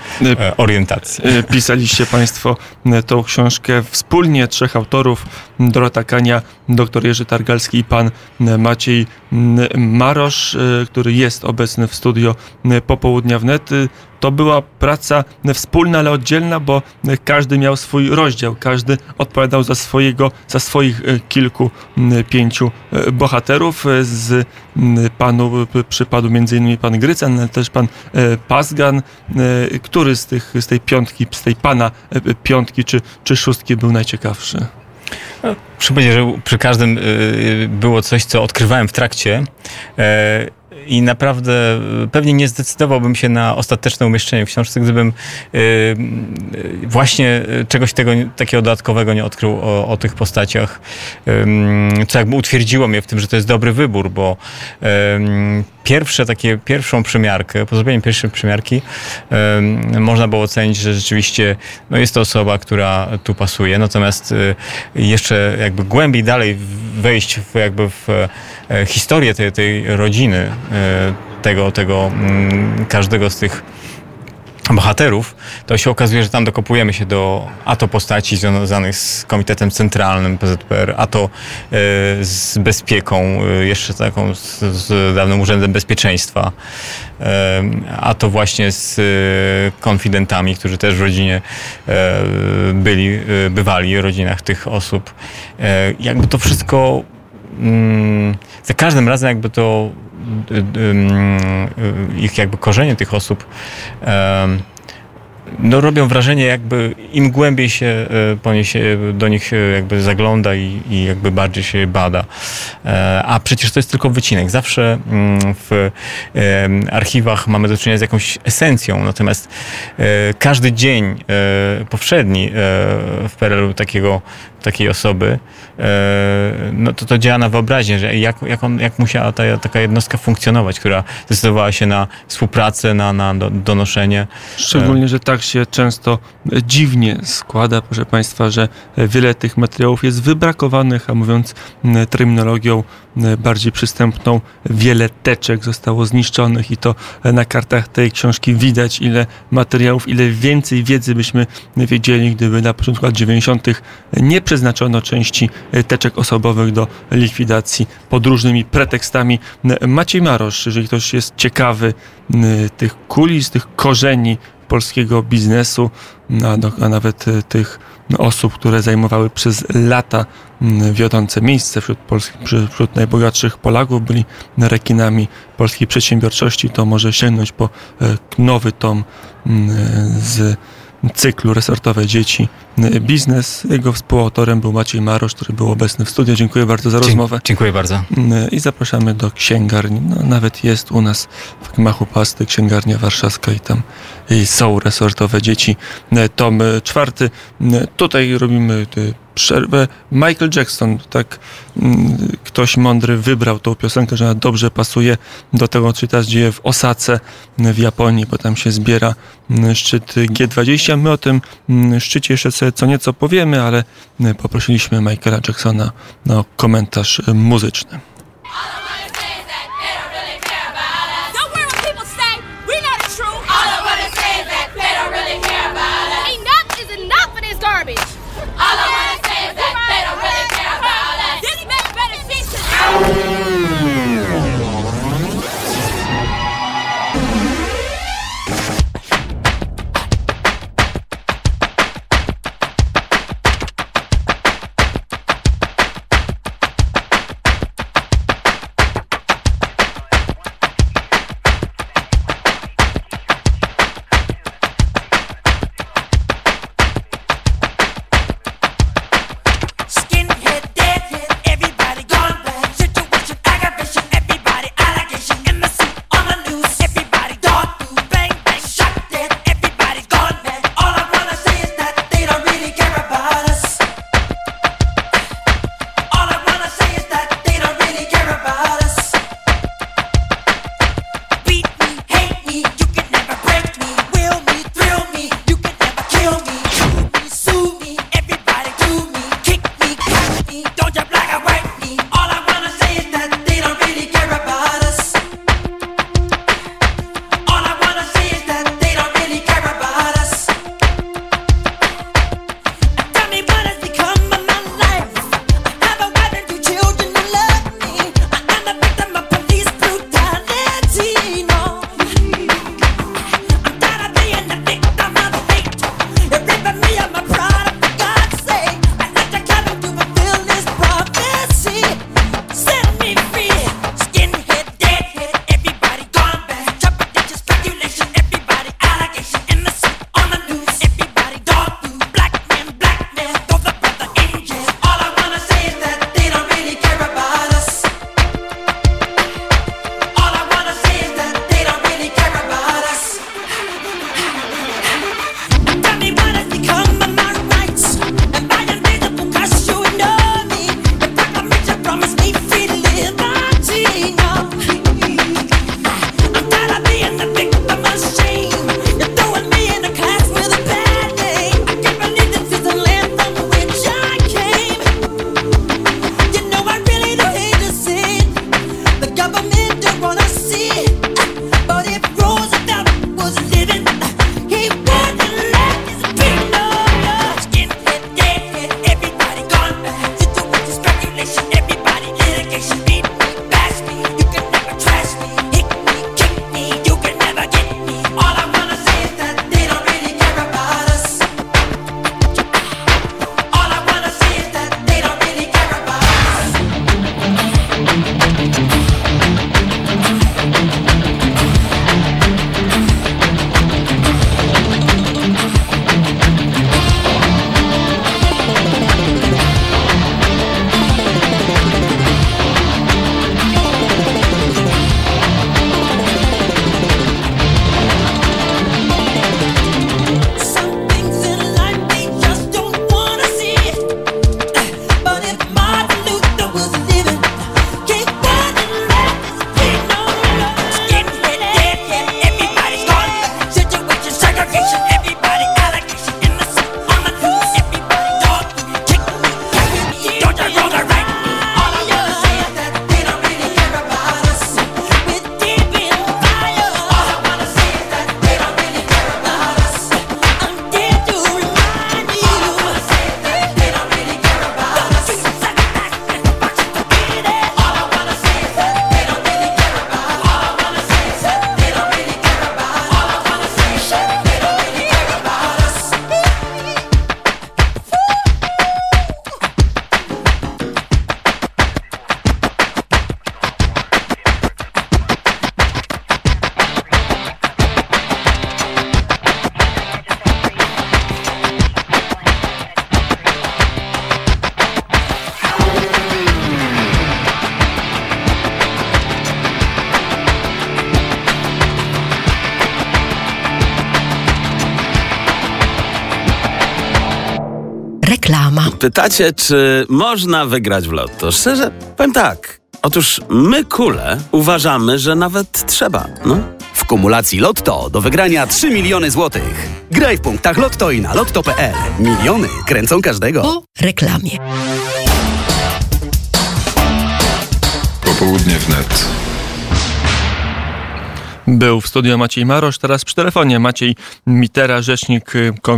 orientacji. Pisaliście Państwo tą książkę wspólnie, trzech autorów, Dorota Kania, dr Jerzy Targalski i pan Maciej Marosz, który jest obecny w studio Popołudnia Wnet. To była praca wspólna, ale oddzielna, bo każdy miał swój rozdział, każdy odpowiadał za swojego, za swoich kilku, pięciu bohaterów. Z panu przypadł między innymi pan Grycen, ale też pan Pazgan. Który z tych, z tej piątki, z tej pana piątki czy, czy szóstki był najciekawszy? No, muszę powiedzieć, że przy każdym było coś, co odkrywałem w trakcie. I naprawdę pewnie nie zdecydowałbym się na ostateczne umieszczenie w książce, gdybym y, właśnie czegoś tego, takiego dodatkowego nie odkrył o, o tych postaciach, y, co jakby utwierdziło mnie w tym, że to jest dobry wybór, bo y, pierwsze takie, pierwszą przymiarkę, po zrobieniu pierwszej przymiarki y, można było ocenić, że rzeczywiście no jest to osoba, która tu pasuje, natomiast y, jeszcze jakby głębiej dalej wejść w, jakby w y, historię tej, tej rodziny, tego, tego każdego z tych bohaterów, to się okazuje, że tam dokopujemy się do a to postaci związanych z Komitetem Centralnym P Z P R, a to z bezpieką, jeszcze taką z, z dawnym Urzędem Bezpieczeństwa, a to właśnie z konfidentami, którzy też w rodzinie byli, bywali, w rodzinach tych osób. Jakby to wszystko za każdym razem jakby to ich jakby korzenie tych osób no robią wrażenie, jakby im głębiej się po nie się do nich jakby zagląda i, i jakby bardziej się bada. A przecież to jest tylko wycinek. Zawsze w archiwach mamy do czynienia z jakąś esencją, natomiast każdy dzień powszedni w P R L u takiego, takiej osoby, no to to działa na wyobraźnię, że jak, jak, on, jak musiała ta, taka jednostka funkcjonować, która zdecydowała się na współpracę, na, na donoszenie. Szczególnie, że tak się często dziwnie składa, proszę Państwa, że wiele tych materiałów jest wybrakowanych, a mówiąc terminologią bardziej przystępną, wiele teczek zostało zniszczonych i to na kartach tej książki widać, ile materiałów, ile więcej wiedzy byśmy wiedzieli, gdyby na początku lat dziewięćdziesiątych nie przeznaczono części teczek osobowych do likwidacji pod różnymi pretekstami. Maciej Marosz, jeżeli ktoś jest ciekawy tych kulis, tych korzeni polskiego biznesu, a, a nawet tych osób, które zajmowały przez lata wiodące miejsce wśród, polskich, wśród najbogatszych Polaków, byli rekinami polskiej przedsiębiorczości, to może sięgnąć po nowy tom z cyklu Resortowe Dzieci Biznes. Jego współautorem był Maciej Marosz, który był obecny w studiu. Dziękuję bardzo za rozmowę. Dziękuję bardzo. I zapraszamy do księgarni. No, nawet jest u nas w gmachu Pasty księgarnia warszawska i tam są Resortowe Dzieci. Tom czwarty. Tutaj robimy przerwę. Michael Jackson, tak ktoś mądry wybrał tą piosenkę, że ona dobrze pasuje do tego, co się teraz dzieje w Osace w Japonii, bo tam się zbiera szczyt G dwadzieścia. My o tym szczycie jeszcze sobie co nieco powiemy, ale poprosiliśmy Michaela Jacksona o komentarz muzyczny. Reklama. Pytacie, czy można wygrać w lotto? Szczerze, powiem tak. Otóż my, kule, uważamy, że nawet trzeba, no. W kumulacji Lotto do wygrania trzy miliony złotych. Graj w punktach Lotto i na lotto kropka pe el. Miliony kręcą każdego. Po reklamie. Popołudnie wnet. Był w studiu Maciej Marosz, teraz przy telefonie Maciej Mitera, rzecznik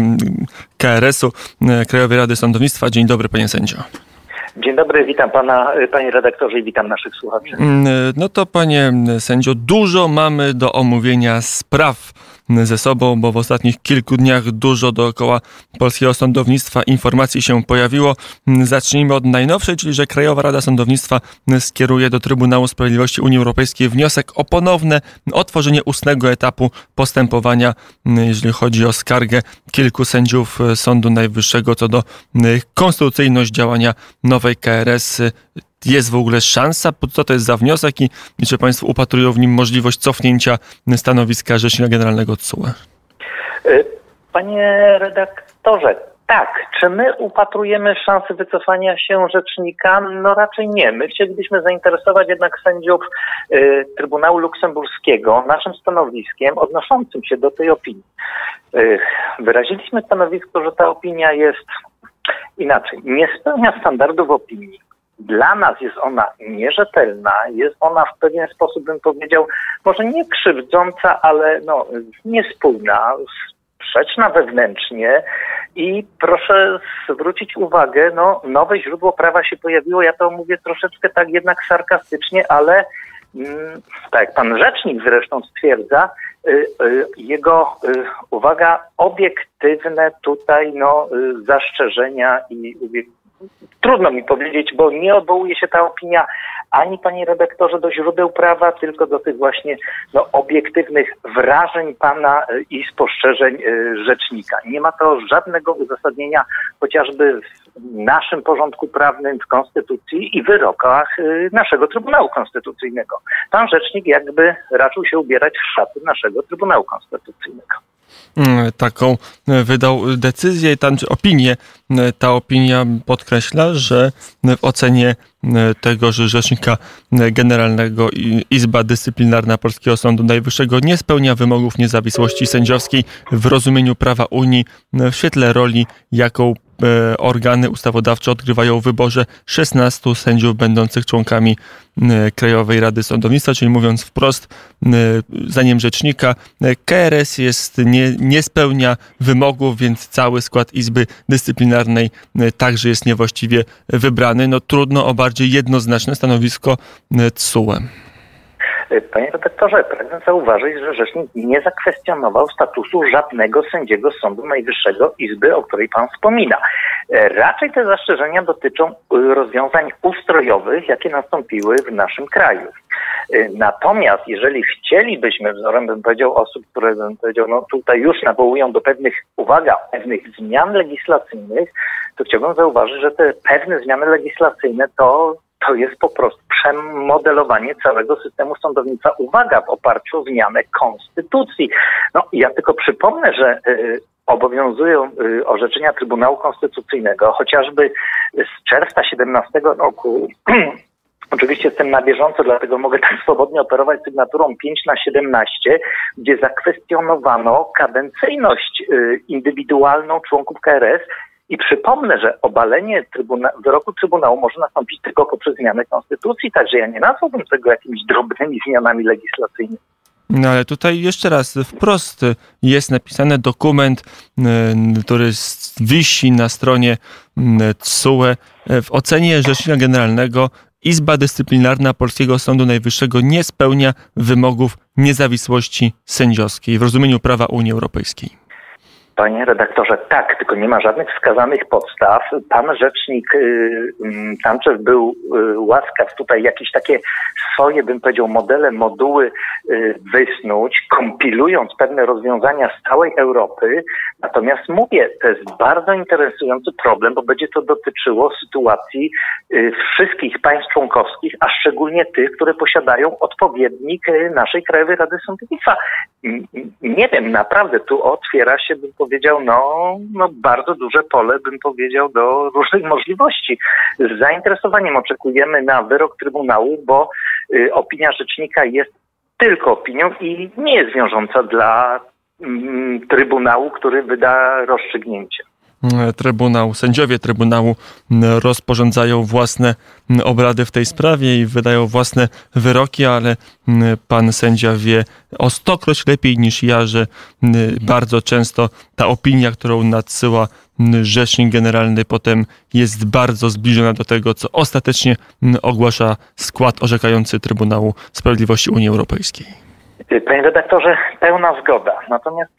K R S-u, Krajowej Rady Sądownictwa. Dzień dobry, panie sędzio. Dzień dobry, witam pana, panie redaktorze i witam naszych słuchaczy. No to panie sędzio, dużo mamy do omówienia spraw ze sobą, bo w ostatnich kilku dniach dużo dookoła polskiego sądownictwa informacji się pojawiło. Zacznijmy od najnowszej, czyli że Krajowa Rada Sądownictwa skieruje do Trybunału Sprawiedliwości Unii Europejskiej wniosek o ponowne otworzenie ustnego etapu postępowania, jeżeli chodzi o skargę kilku sędziów Sądu Najwyższego co do konstytucyjności działania nowej K R S. Jest w ogóle szansa? Co to jest za wniosek i, i czy państwo upatrują w nim możliwość cofnięcia stanowiska Rzecznika Generalnego T S U E? Panie redaktorze, tak. Czy my upatrujemy szansy wycofania się rzecznika? No raczej nie. My chcielibyśmy zainteresować jednak sędziów y, Trybunału Luksemburskiego naszym stanowiskiem odnoszącym się do tej opinii. Y, wyraziliśmy stanowisko, że ta opinia jest inaczej. Nie spełnia standardów opinii. Dla nas jest ona nierzetelna, jest ona w pewien sposób, bym powiedział, może nie krzywdząca, ale no, niespójna, sprzeczna wewnętrznie i proszę zwrócić uwagę, no, nowe źródło prawa się pojawiło, ja to mówię troszeczkę tak jednak sarkastycznie, ale mm, tak jak pan rzecznik zresztą stwierdza, y, y, jego, y, uwaga, obiektywne tutaj no, y, zastrzeżenia i ubieg- Trudno mi powiedzieć, bo nie odwołuje się ta opinia ani, panie redaktorze, do źródeł prawa, tylko do tych właśnie no, obiektywnych wrażeń pana i spostrzeżeń rzecznika. Nie ma to żadnego uzasadnienia chociażby w naszym porządku prawnym, w Konstytucji i wyrokach naszego Trybunału Konstytucyjnego. Pan rzecznik jakby raczył się ubierać w szaty naszego Trybunału Konstytucyjnego. Taką wydał decyzję, tam, czy opinię. Ta opinia podkreśla, że w ocenie tego, że Rzecznika Generalnego Izba Dyscyplinarna Polskiego Sądu Najwyższego nie spełnia wymogów niezawisłości sędziowskiej w rozumieniu prawa Unii w świetle roli, jaką organy ustawodawcze odgrywają w wyborze szesnastu sędziów będących członkami Krajowej Rady Sądownictwa, czyli mówiąc wprost, zdaniem rzecznika, K R S jest, nie, nie spełnia wymogów, więc cały skład Izby Dyscyplinarnej także jest niewłaściwie wybrany. No trudno o bardziej jednoznaczne stanowisko T S U E. Panie redaktorze, pragnę zauważyć, że rzecznik nie zakwestionował statusu żadnego sędziego Sądu Najwyższego Izby, o której pan wspomina. Raczej te zastrzeżenia dotyczą rozwiązań ustrojowych, jakie nastąpiły w naszym kraju. Natomiast jeżeli chcielibyśmy, wzorem bym powiedział osób, które bym powiedział, no tutaj już nawołują do pewnych, uwaga, pewnych zmian legislacyjnych, to chciałbym zauważyć, że te pewne zmiany legislacyjne to To jest po prostu przemodelowanie całego systemu sądownictwa. Uwaga, w oparciu o zmianę konstytucji. No, ja tylko przypomnę, że y, obowiązują y, orzeczenia Trybunału Konstytucyjnego, chociażby z czerwca siedemnastego roku. Oczywiście jestem na bieżąco, dlatego mogę tak swobodnie operować sygnaturą pięć na siedemnaście, gdzie zakwestionowano kadencyjność y, indywidualną członków K R S. I przypomnę, że obalenie trybuna- wyroku Trybunału może nastąpić tylko poprzez zmianę konstytucji, także ja nie nazwałbym tego jakimiś drobnymi zmianami legislacyjnymi. No ale tutaj jeszcze raz wprost jest napisany dokument, który wisi na stronie T S U E. W ocenie Rzecznika Generalnego Izba Dyscyplinarna Polskiego Sądu Najwyższego nie spełnia wymogów niezawisłości sędziowskiej w rozumieniu prawa Unii Europejskiej. Panie redaktorze, tak, tylko nie ma żadnych wskazanych podstaw. Pan rzecznik y, Tanczew był y, łaskaw tutaj jakieś takie swoje, bym powiedział, modele, moduły y, wysnuć, kompilując pewne rozwiązania z całej Europy. Natomiast mówię, to jest bardzo interesujący problem, bo będzie to dotyczyło sytuacji y, wszystkich państw członkowskich, a szczególnie tych, które posiadają odpowiednik y, naszej Krajowej Rady Sądownictwa. Y, nie wiem, naprawdę tu otwiera się, bym powiedział, powiedział, no, no bardzo duże pole, bym powiedział, do różnych możliwości. Z zainteresowaniem oczekujemy na wyrok Trybunału, bo y, opinia rzecznika jest tylko opinią i nie jest wiążąca dla mm, Trybunału, który wyda rozstrzygnięcie. Trybunał, sędziowie Trybunału rozporządzają własne obrady w tej sprawie i wydają własne wyroki, ale pan sędzia wie o stokroć lepiej niż ja, że bardzo często ta opinia, którą nadsyła Rzecznik Generalny, potem jest bardzo zbliżona do tego, co ostatecznie ogłasza skład orzekający Trybunału Sprawiedliwości Unii Europejskiej. Panie redaktorze, pełna zgoda. Natomiast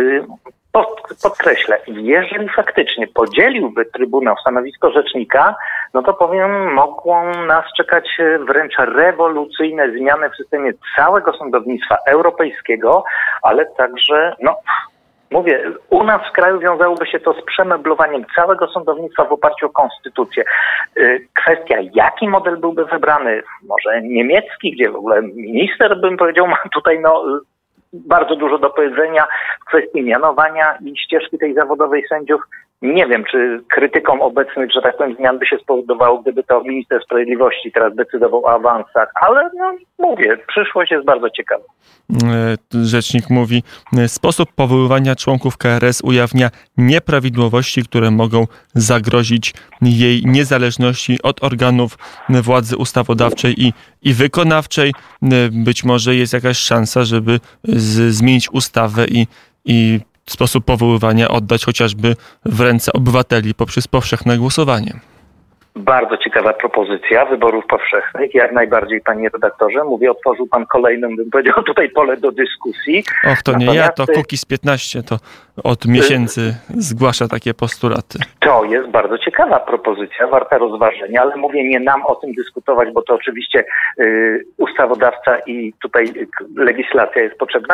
podkreślę, jeżeli faktycznie podzieliłby Trybunał stanowisko rzecznika, no to powiem, mogą nas czekać wręcz rewolucyjne zmiany w systemie całego sądownictwa europejskiego, ale także, no mówię, u nas w kraju wiązałoby się to z przemeblowaniem całego sądownictwa w oparciu o konstytucję. Kwestia, jaki model byłby wybrany, może niemiecki, gdzie w ogóle minister, bym powiedział, ma tutaj no bardzo dużo do powiedzenia w kwestii mianowania i ścieżki tej zawodowej sędziów. Nie wiem, czy krytykom obecnych, że tak powiem, zmian by się spowodowało, gdyby to minister sprawiedliwości teraz decydował o awansach, ale no, mówię, przyszłość jest bardzo ciekawa. Rzecznik mówi, sposób powoływania członków K R S ujawnia nieprawidłowości, które mogą zagrozić jej niezależności od organów władzy ustawodawczej i, i wykonawczej. Być może jest jakaś szansa, żeby z, zmienić ustawę i, i sposób powoływania oddać chociażby w ręce obywateli poprzez powszechne głosowanie. Bardzo ciekawa propozycja wyborów powszechnych, jak najbardziej, panie redaktorze. Mówię, otworzył pan kolejną, bym powiedział, tutaj pole do dyskusji. Och, to nie Natomiast ja, to Kukiz piętnaście, to od miesięcy zgłasza takie postulaty. To jest bardzo ciekawa propozycja, warta rozważenia, ale mówię, nie nam o tym dyskutować, bo to oczywiście y, ustawodawca i tutaj legislacja jest potrzebna.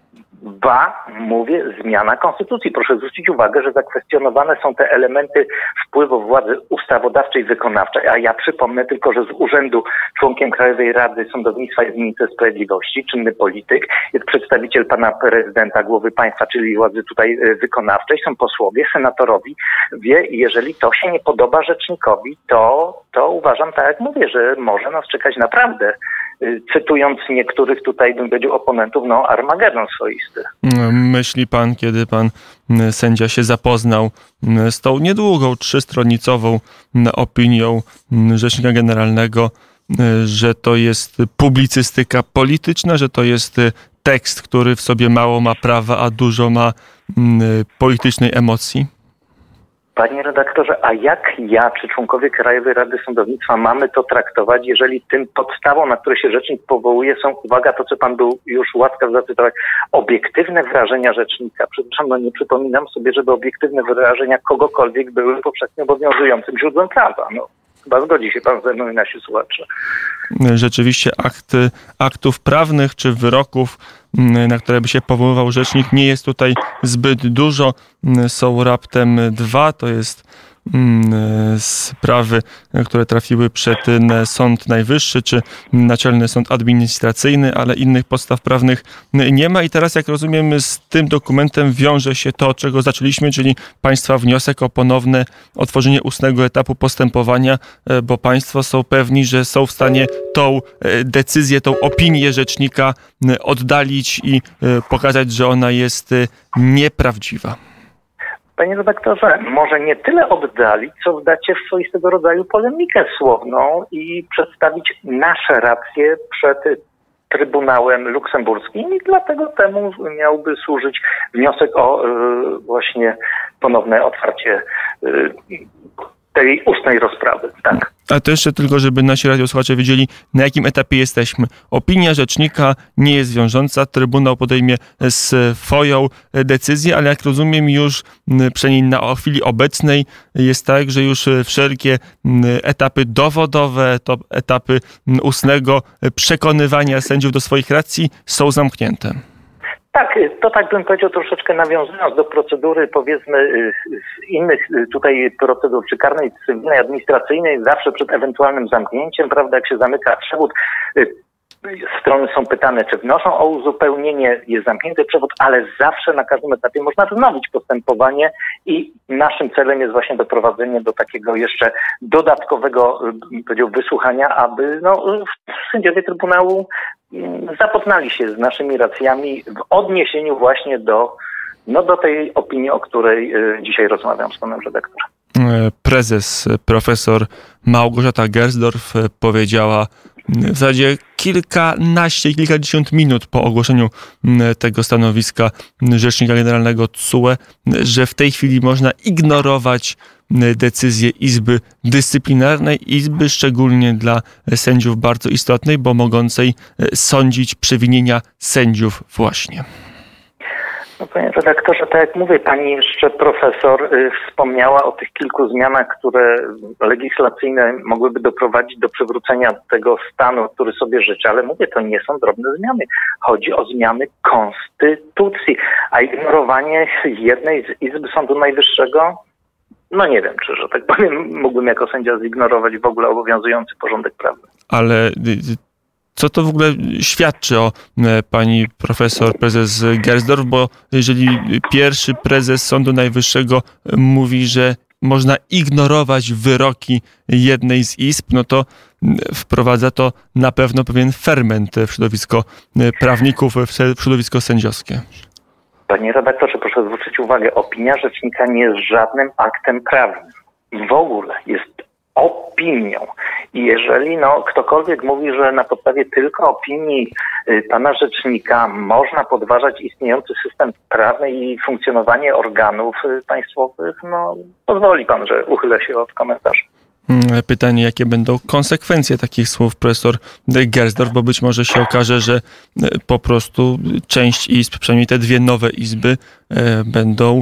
Ba, mówię, zmiana konstytucji. Proszę zwrócić uwagę, że zakwestionowane są te elementy wpływu władzy ustawodawczej i wykonawczej, a ja przypomnę tylko, że z urzędu członkiem Krajowej Rady Sądownictwa jest minister sprawiedliwości, czynny polityk, jest przedstawiciel pana prezydenta, głowy państwa, czyli władzy tutaj wykonawczej, są posłowie, senatorowi. Wie, jeżeli to się nie podoba rzecznikowi, to, to uważam, tak jak mówię, że może nas czekać naprawdę, cytując niektórych tutaj, bym powiedział, oponentów, no Armagedon swoisty. Myśli pan, kiedy pan sędzia się zapoznał z tą niedługą, trzystronicową opinią Rzecznika Generalnego, że to jest publicystyka polityczna, że to jest tekst, który w sobie mało ma prawa, a dużo ma politycznej emocji? Panie redaktorze, a jak ja, czy członkowie Krajowej Rady Sądownictwa mamy to traktować, jeżeli tym podstawą, na które się rzecznik powołuje, są, uwaga, to co pan był już łaskaw zacytować, obiektywne wrażenia rzecznika. Przepraszam, no nie przypominam sobie, żeby obiektywne wrażenia kogokolwiek były powszechnie obowiązującym źródłem prawa. No, chyba zgodzi się pan ze mną i nasi słuchacze. Rzeczywiście akt, aktów prawnych czy wyroków, na które by się powoływał rzecznik, nie jest tutaj zbyt dużo. Są raptem dwa, to jest sprawy, które trafiły przed Sąd Najwyższy czy Naczelny Sąd Administracyjny, ale innych podstaw prawnych nie ma. I teraz, jak rozumiem, z tym dokumentem wiąże się to, czego zaczęliśmy, czyli państwa wniosek o ponowne otworzenie ustnego etapu postępowania, bo państwo są pewni, że są w stanie tą decyzję, tą opinię rzecznika oddalić i pokazać, że ona jest nieprawdziwa. Panie redaktorze, może nie tyle oddalić, co wdacie w swoistego rodzaju polemikę słowną i przedstawić nasze racje przed Trybunałem Luksemburskim i dlatego temu miałby służyć wniosek o y, właśnie ponowne otwarcie y, tej ustnej rozprawy. Tak. A to jeszcze tylko, żeby nasi radiosłuchacze wiedzieli, na jakim etapie jesteśmy. Opinia rzecznika nie jest wiążąca, Trybunał podejmie swoją decyzję, ale jak rozumiem już, przynajmniej na chwili obecnej, jest tak, że już wszelkie etapy dowodowe, to etapy ustnego przekonywania sędziów do swoich racji są zamknięte. Tak, to tak bym powiedział, troszeczkę nawiązując do procedury, powiedzmy, z innych tutaj procedur, czy karnej, cywilnej, administracyjnej, zawsze przed ewentualnym zamknięciem, prawda, jak się zamyka przewód, strony są pytane, czy wnoszą o uzupełnienie, jest zamknięty przewód, ale zawsze na każdym etapie można wznowić postępowanie i naszym celem jest właśnie doprowadzenie do takiego jeszcze dodatkowego, bym powiedział, wysłuchania, aby no, sędziowie Trybunału zapoznali się z naszymi racjami w odniesieniu właśnie do, no, do tej opinii, o której dzisiaj rozmawiam z panem redaktorem. Prezes, profesor Małgorzata Gersdorf powiedziała w zasadzie kilkanaście, kilkadziesiąt minut po ogłoszeniu tego stanowiska rzecznika generalnego T S U E, że w tej chwili można ignorować decyzję Izby Dyscyplinarnej, Izby szczególnie dla sędziów bardzo istotnej, bo mogącej sądzić przewinienia sędziów właśnie. No, panie redaktorze, tak jak mówię, pani jeszcze profesor y, wspomniała o tych kilku zmianach, które legislacyjne mogłyby doprowadzić do przywrócenia tego stanu, który sobie życzy, ale mówię, to nie są drobne zmiany. Chodzi o zmiany konstytucji, a ignorowanie jednej z izb Sądu Najwyższego, no nie wiem, czy, że tak powiem, mógłbym jako sędzia zignorować w ogóle obowiązujący porządek prawny. Ale co to w ogóle świadczy o pani profesor, prezes Gersdorf? Bo jeżeli pierwszy prezes Sądu Najwyższego mówi, że można ignorować wyroki jednej z izb, no to wprowadza to na pewno pewien ferment w środowisko prawników, w środowisko sędziowskie. Panie redaktorze, proszę zwrócić uwagę, opinia rzecznika nie jest żadnym aktem prawnym. W ogóle jest opinią. I jeżeli no, ktokolwiek mówi, że na podstawie tylko opinii y, pana rzecznika można podważać istniejący system prawny i funkcjonowanie organów y, państwowych, no pozwoli pan, że uchylę się od komentarzy. Pytanie, jakie będą konsekwencje takich słów profesor Gersdorf, bo być może się okaże, że po prostu część izb, przynajmniej te dwie nowe izby, będą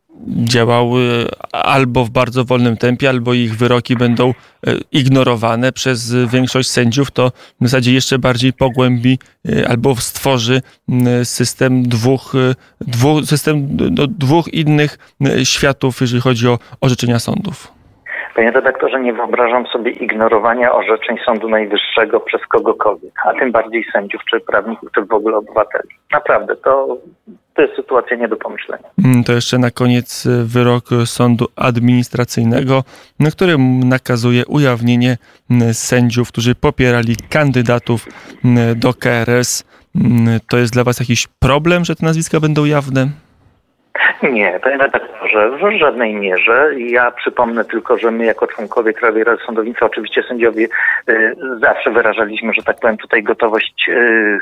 działały albo w bardzo wolnym tempie, albo ich wyroki będą ignorowane przez większość sędziów, to w zasadzie jeszcze bardziej pogłębi albo stworzy system dwóch, dwóch, system no, dwóch innych światów, jeżeli chodzi o orzeczenia sądów. Panie redaktorze, nie wyobrażam sobie ignorowania orzeczeń Sądu Najwyższego przez kogokolwiek, a tym bardziej sędziów, czy prawników, czy w ogóle obywateli. Naprawdę, to, to jest sytuacja nie do pomyślenia. To jeszcze na koniec wyrok Sądu Administracyjnego, który nakazuje ujawnienie sędziów, którzy popierali kandydatów do K R S. To jest dla was jakiś problem, że te nazwiska będą jawne? Nie, panie redaktorze, w żadnej mierze. Ja przypomnę tylko, że my jako członkowie Krajowej Rady Sądownictwa, oczywiście sędziowie, y, zawsze wyrażaliśmy, że tak powiem, tutaj gotowość, y,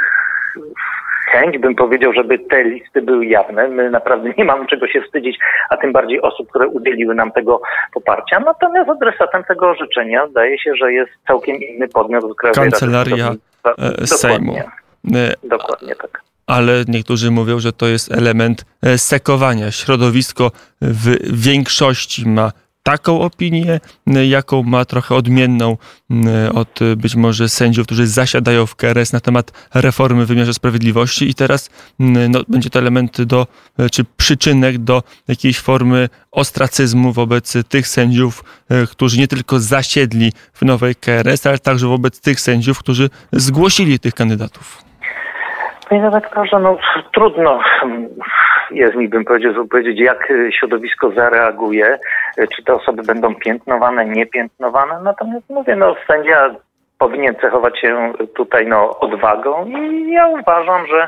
chęć, bym powiedział, żeby te listy były jawne. My naprawdę nie mamy czego się wstydzić, a tym bardziej osób, które udzieliły nam tego poparcia. Natomiast adresatem tego orzeczenia zdaje się, że jest całkiem inny podmiot z Krajowej Kancelaria Rady Sądownictwa. Sejmu. Dokładnie. Dokładnie tak. Ale niektórzy mówią, że to jest element sekowania. Środowisko w większości ma taką opinię, jaką ma trochę odmienną od być może sędziów, którzy zasiadają w K R S na temat reformy w wymiarze sprawiedliwości i teraz no, będzie to element do, czy przyczynek do jakiejś formy ostracyzmu wobec tych sędziów, którzy nie tylko zasiedli w nowej K R S, ale także wobec tych sędziów, którzy zgłosili tych kandydatów. Panie redaktorze, no trudno jest mi, bym powiedział, powiedzieć, jak środowisko zareaguje, czy te osoby będą piętnowane, niepiętnowane. Natomiast mówię, no sędzia powinien cechować się tutaj no odwagą i ja uważam, że,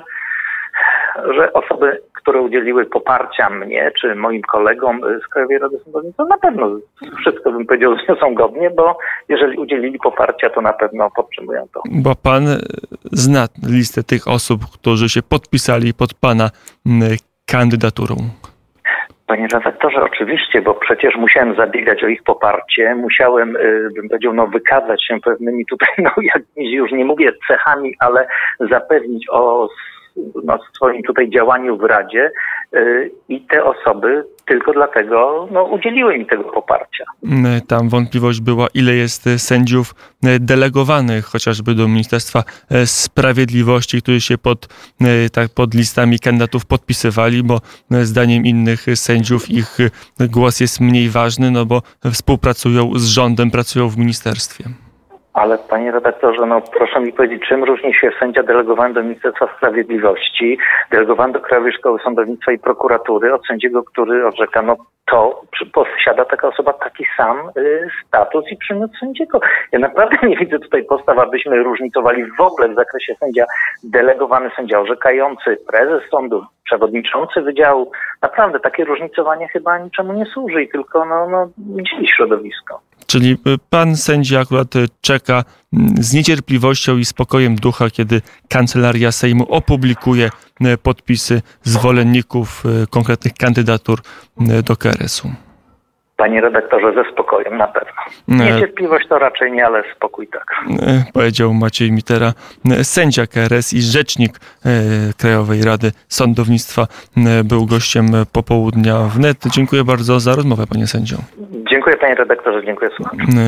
że osoby, które udzieliły poparcia mnie, czy moim kolegom z Krajowej Rady Sądownictwa, na pewno wszystko, bym powiedział, zniosą godnie, bo jeżeli udzielili poparcia, to na pewno podtrzymują to. Bo pan zna listę tych osób, którzy się podpisali pod pana kandydaturą. Panie redaktorze, oczywiście, bo przecież musiałem zabiegać o ich poparcie, musiałem, bym powiedział, no wykazać się pewnymi tutaj, no jak już nie mówię cechami, ale zapewnić o no, swoim tutaj działaniu w Radzie yy, i te osoby tylko dlatego no, udzieliły mi tego poparcia. Tam wątpliwość była, ile jest sędziów delegowanych chociażby do Ministerstwa Sprawiedliwości, którzy się pod, tak, pod listami kandydatów podpisywali, bo zdaniem innych sędziów ich głos jest mniej ważny, no bo współpracują z rządem, pracują w ministerstwie. Ale panie redaktorze, no proszę mi powiedzieć, czym różni się sędzia delegowany do Ministerstwa Sprawiedliwości, delegowany do Krajowej Szkoły Sądownictwa i Prokuratury od sędziego, który orzeka, no to posiada taka osoba taki sam y, status i przymiot sędziego. Ja naprawdę nie widzę tutaj podstaw, abyśmy różnicowali w ogóle w zakresie sędzia delegowany, sędzia orzekający, prezes sądu, przewodniczący wydziału. Naprawdę takie różnicowanie chyba niczemu nie służy i tylko no, no, dzieli środowisko. Czyli pan sędzia akurat czeka z niecierpliwością i spokojem ducha, kiedy Kancelaria Sejmu opublikuje podpisy zwolenników konkretnych kandydatur do K R S-u. Panie redaktorze, ze spokojem na pewno. Niecierpliwość to raczej nie, ale spokój tak. Powiedział Maciej Mitera, sędzia K R S i rzecznik Krajowej Rady Sądownictwa, był gościem popołudnia wnet. Dziękuję bardzo za rozmowę, panie sędzio. Dziękuję panie redaktorze, dziękuję słuchaczom.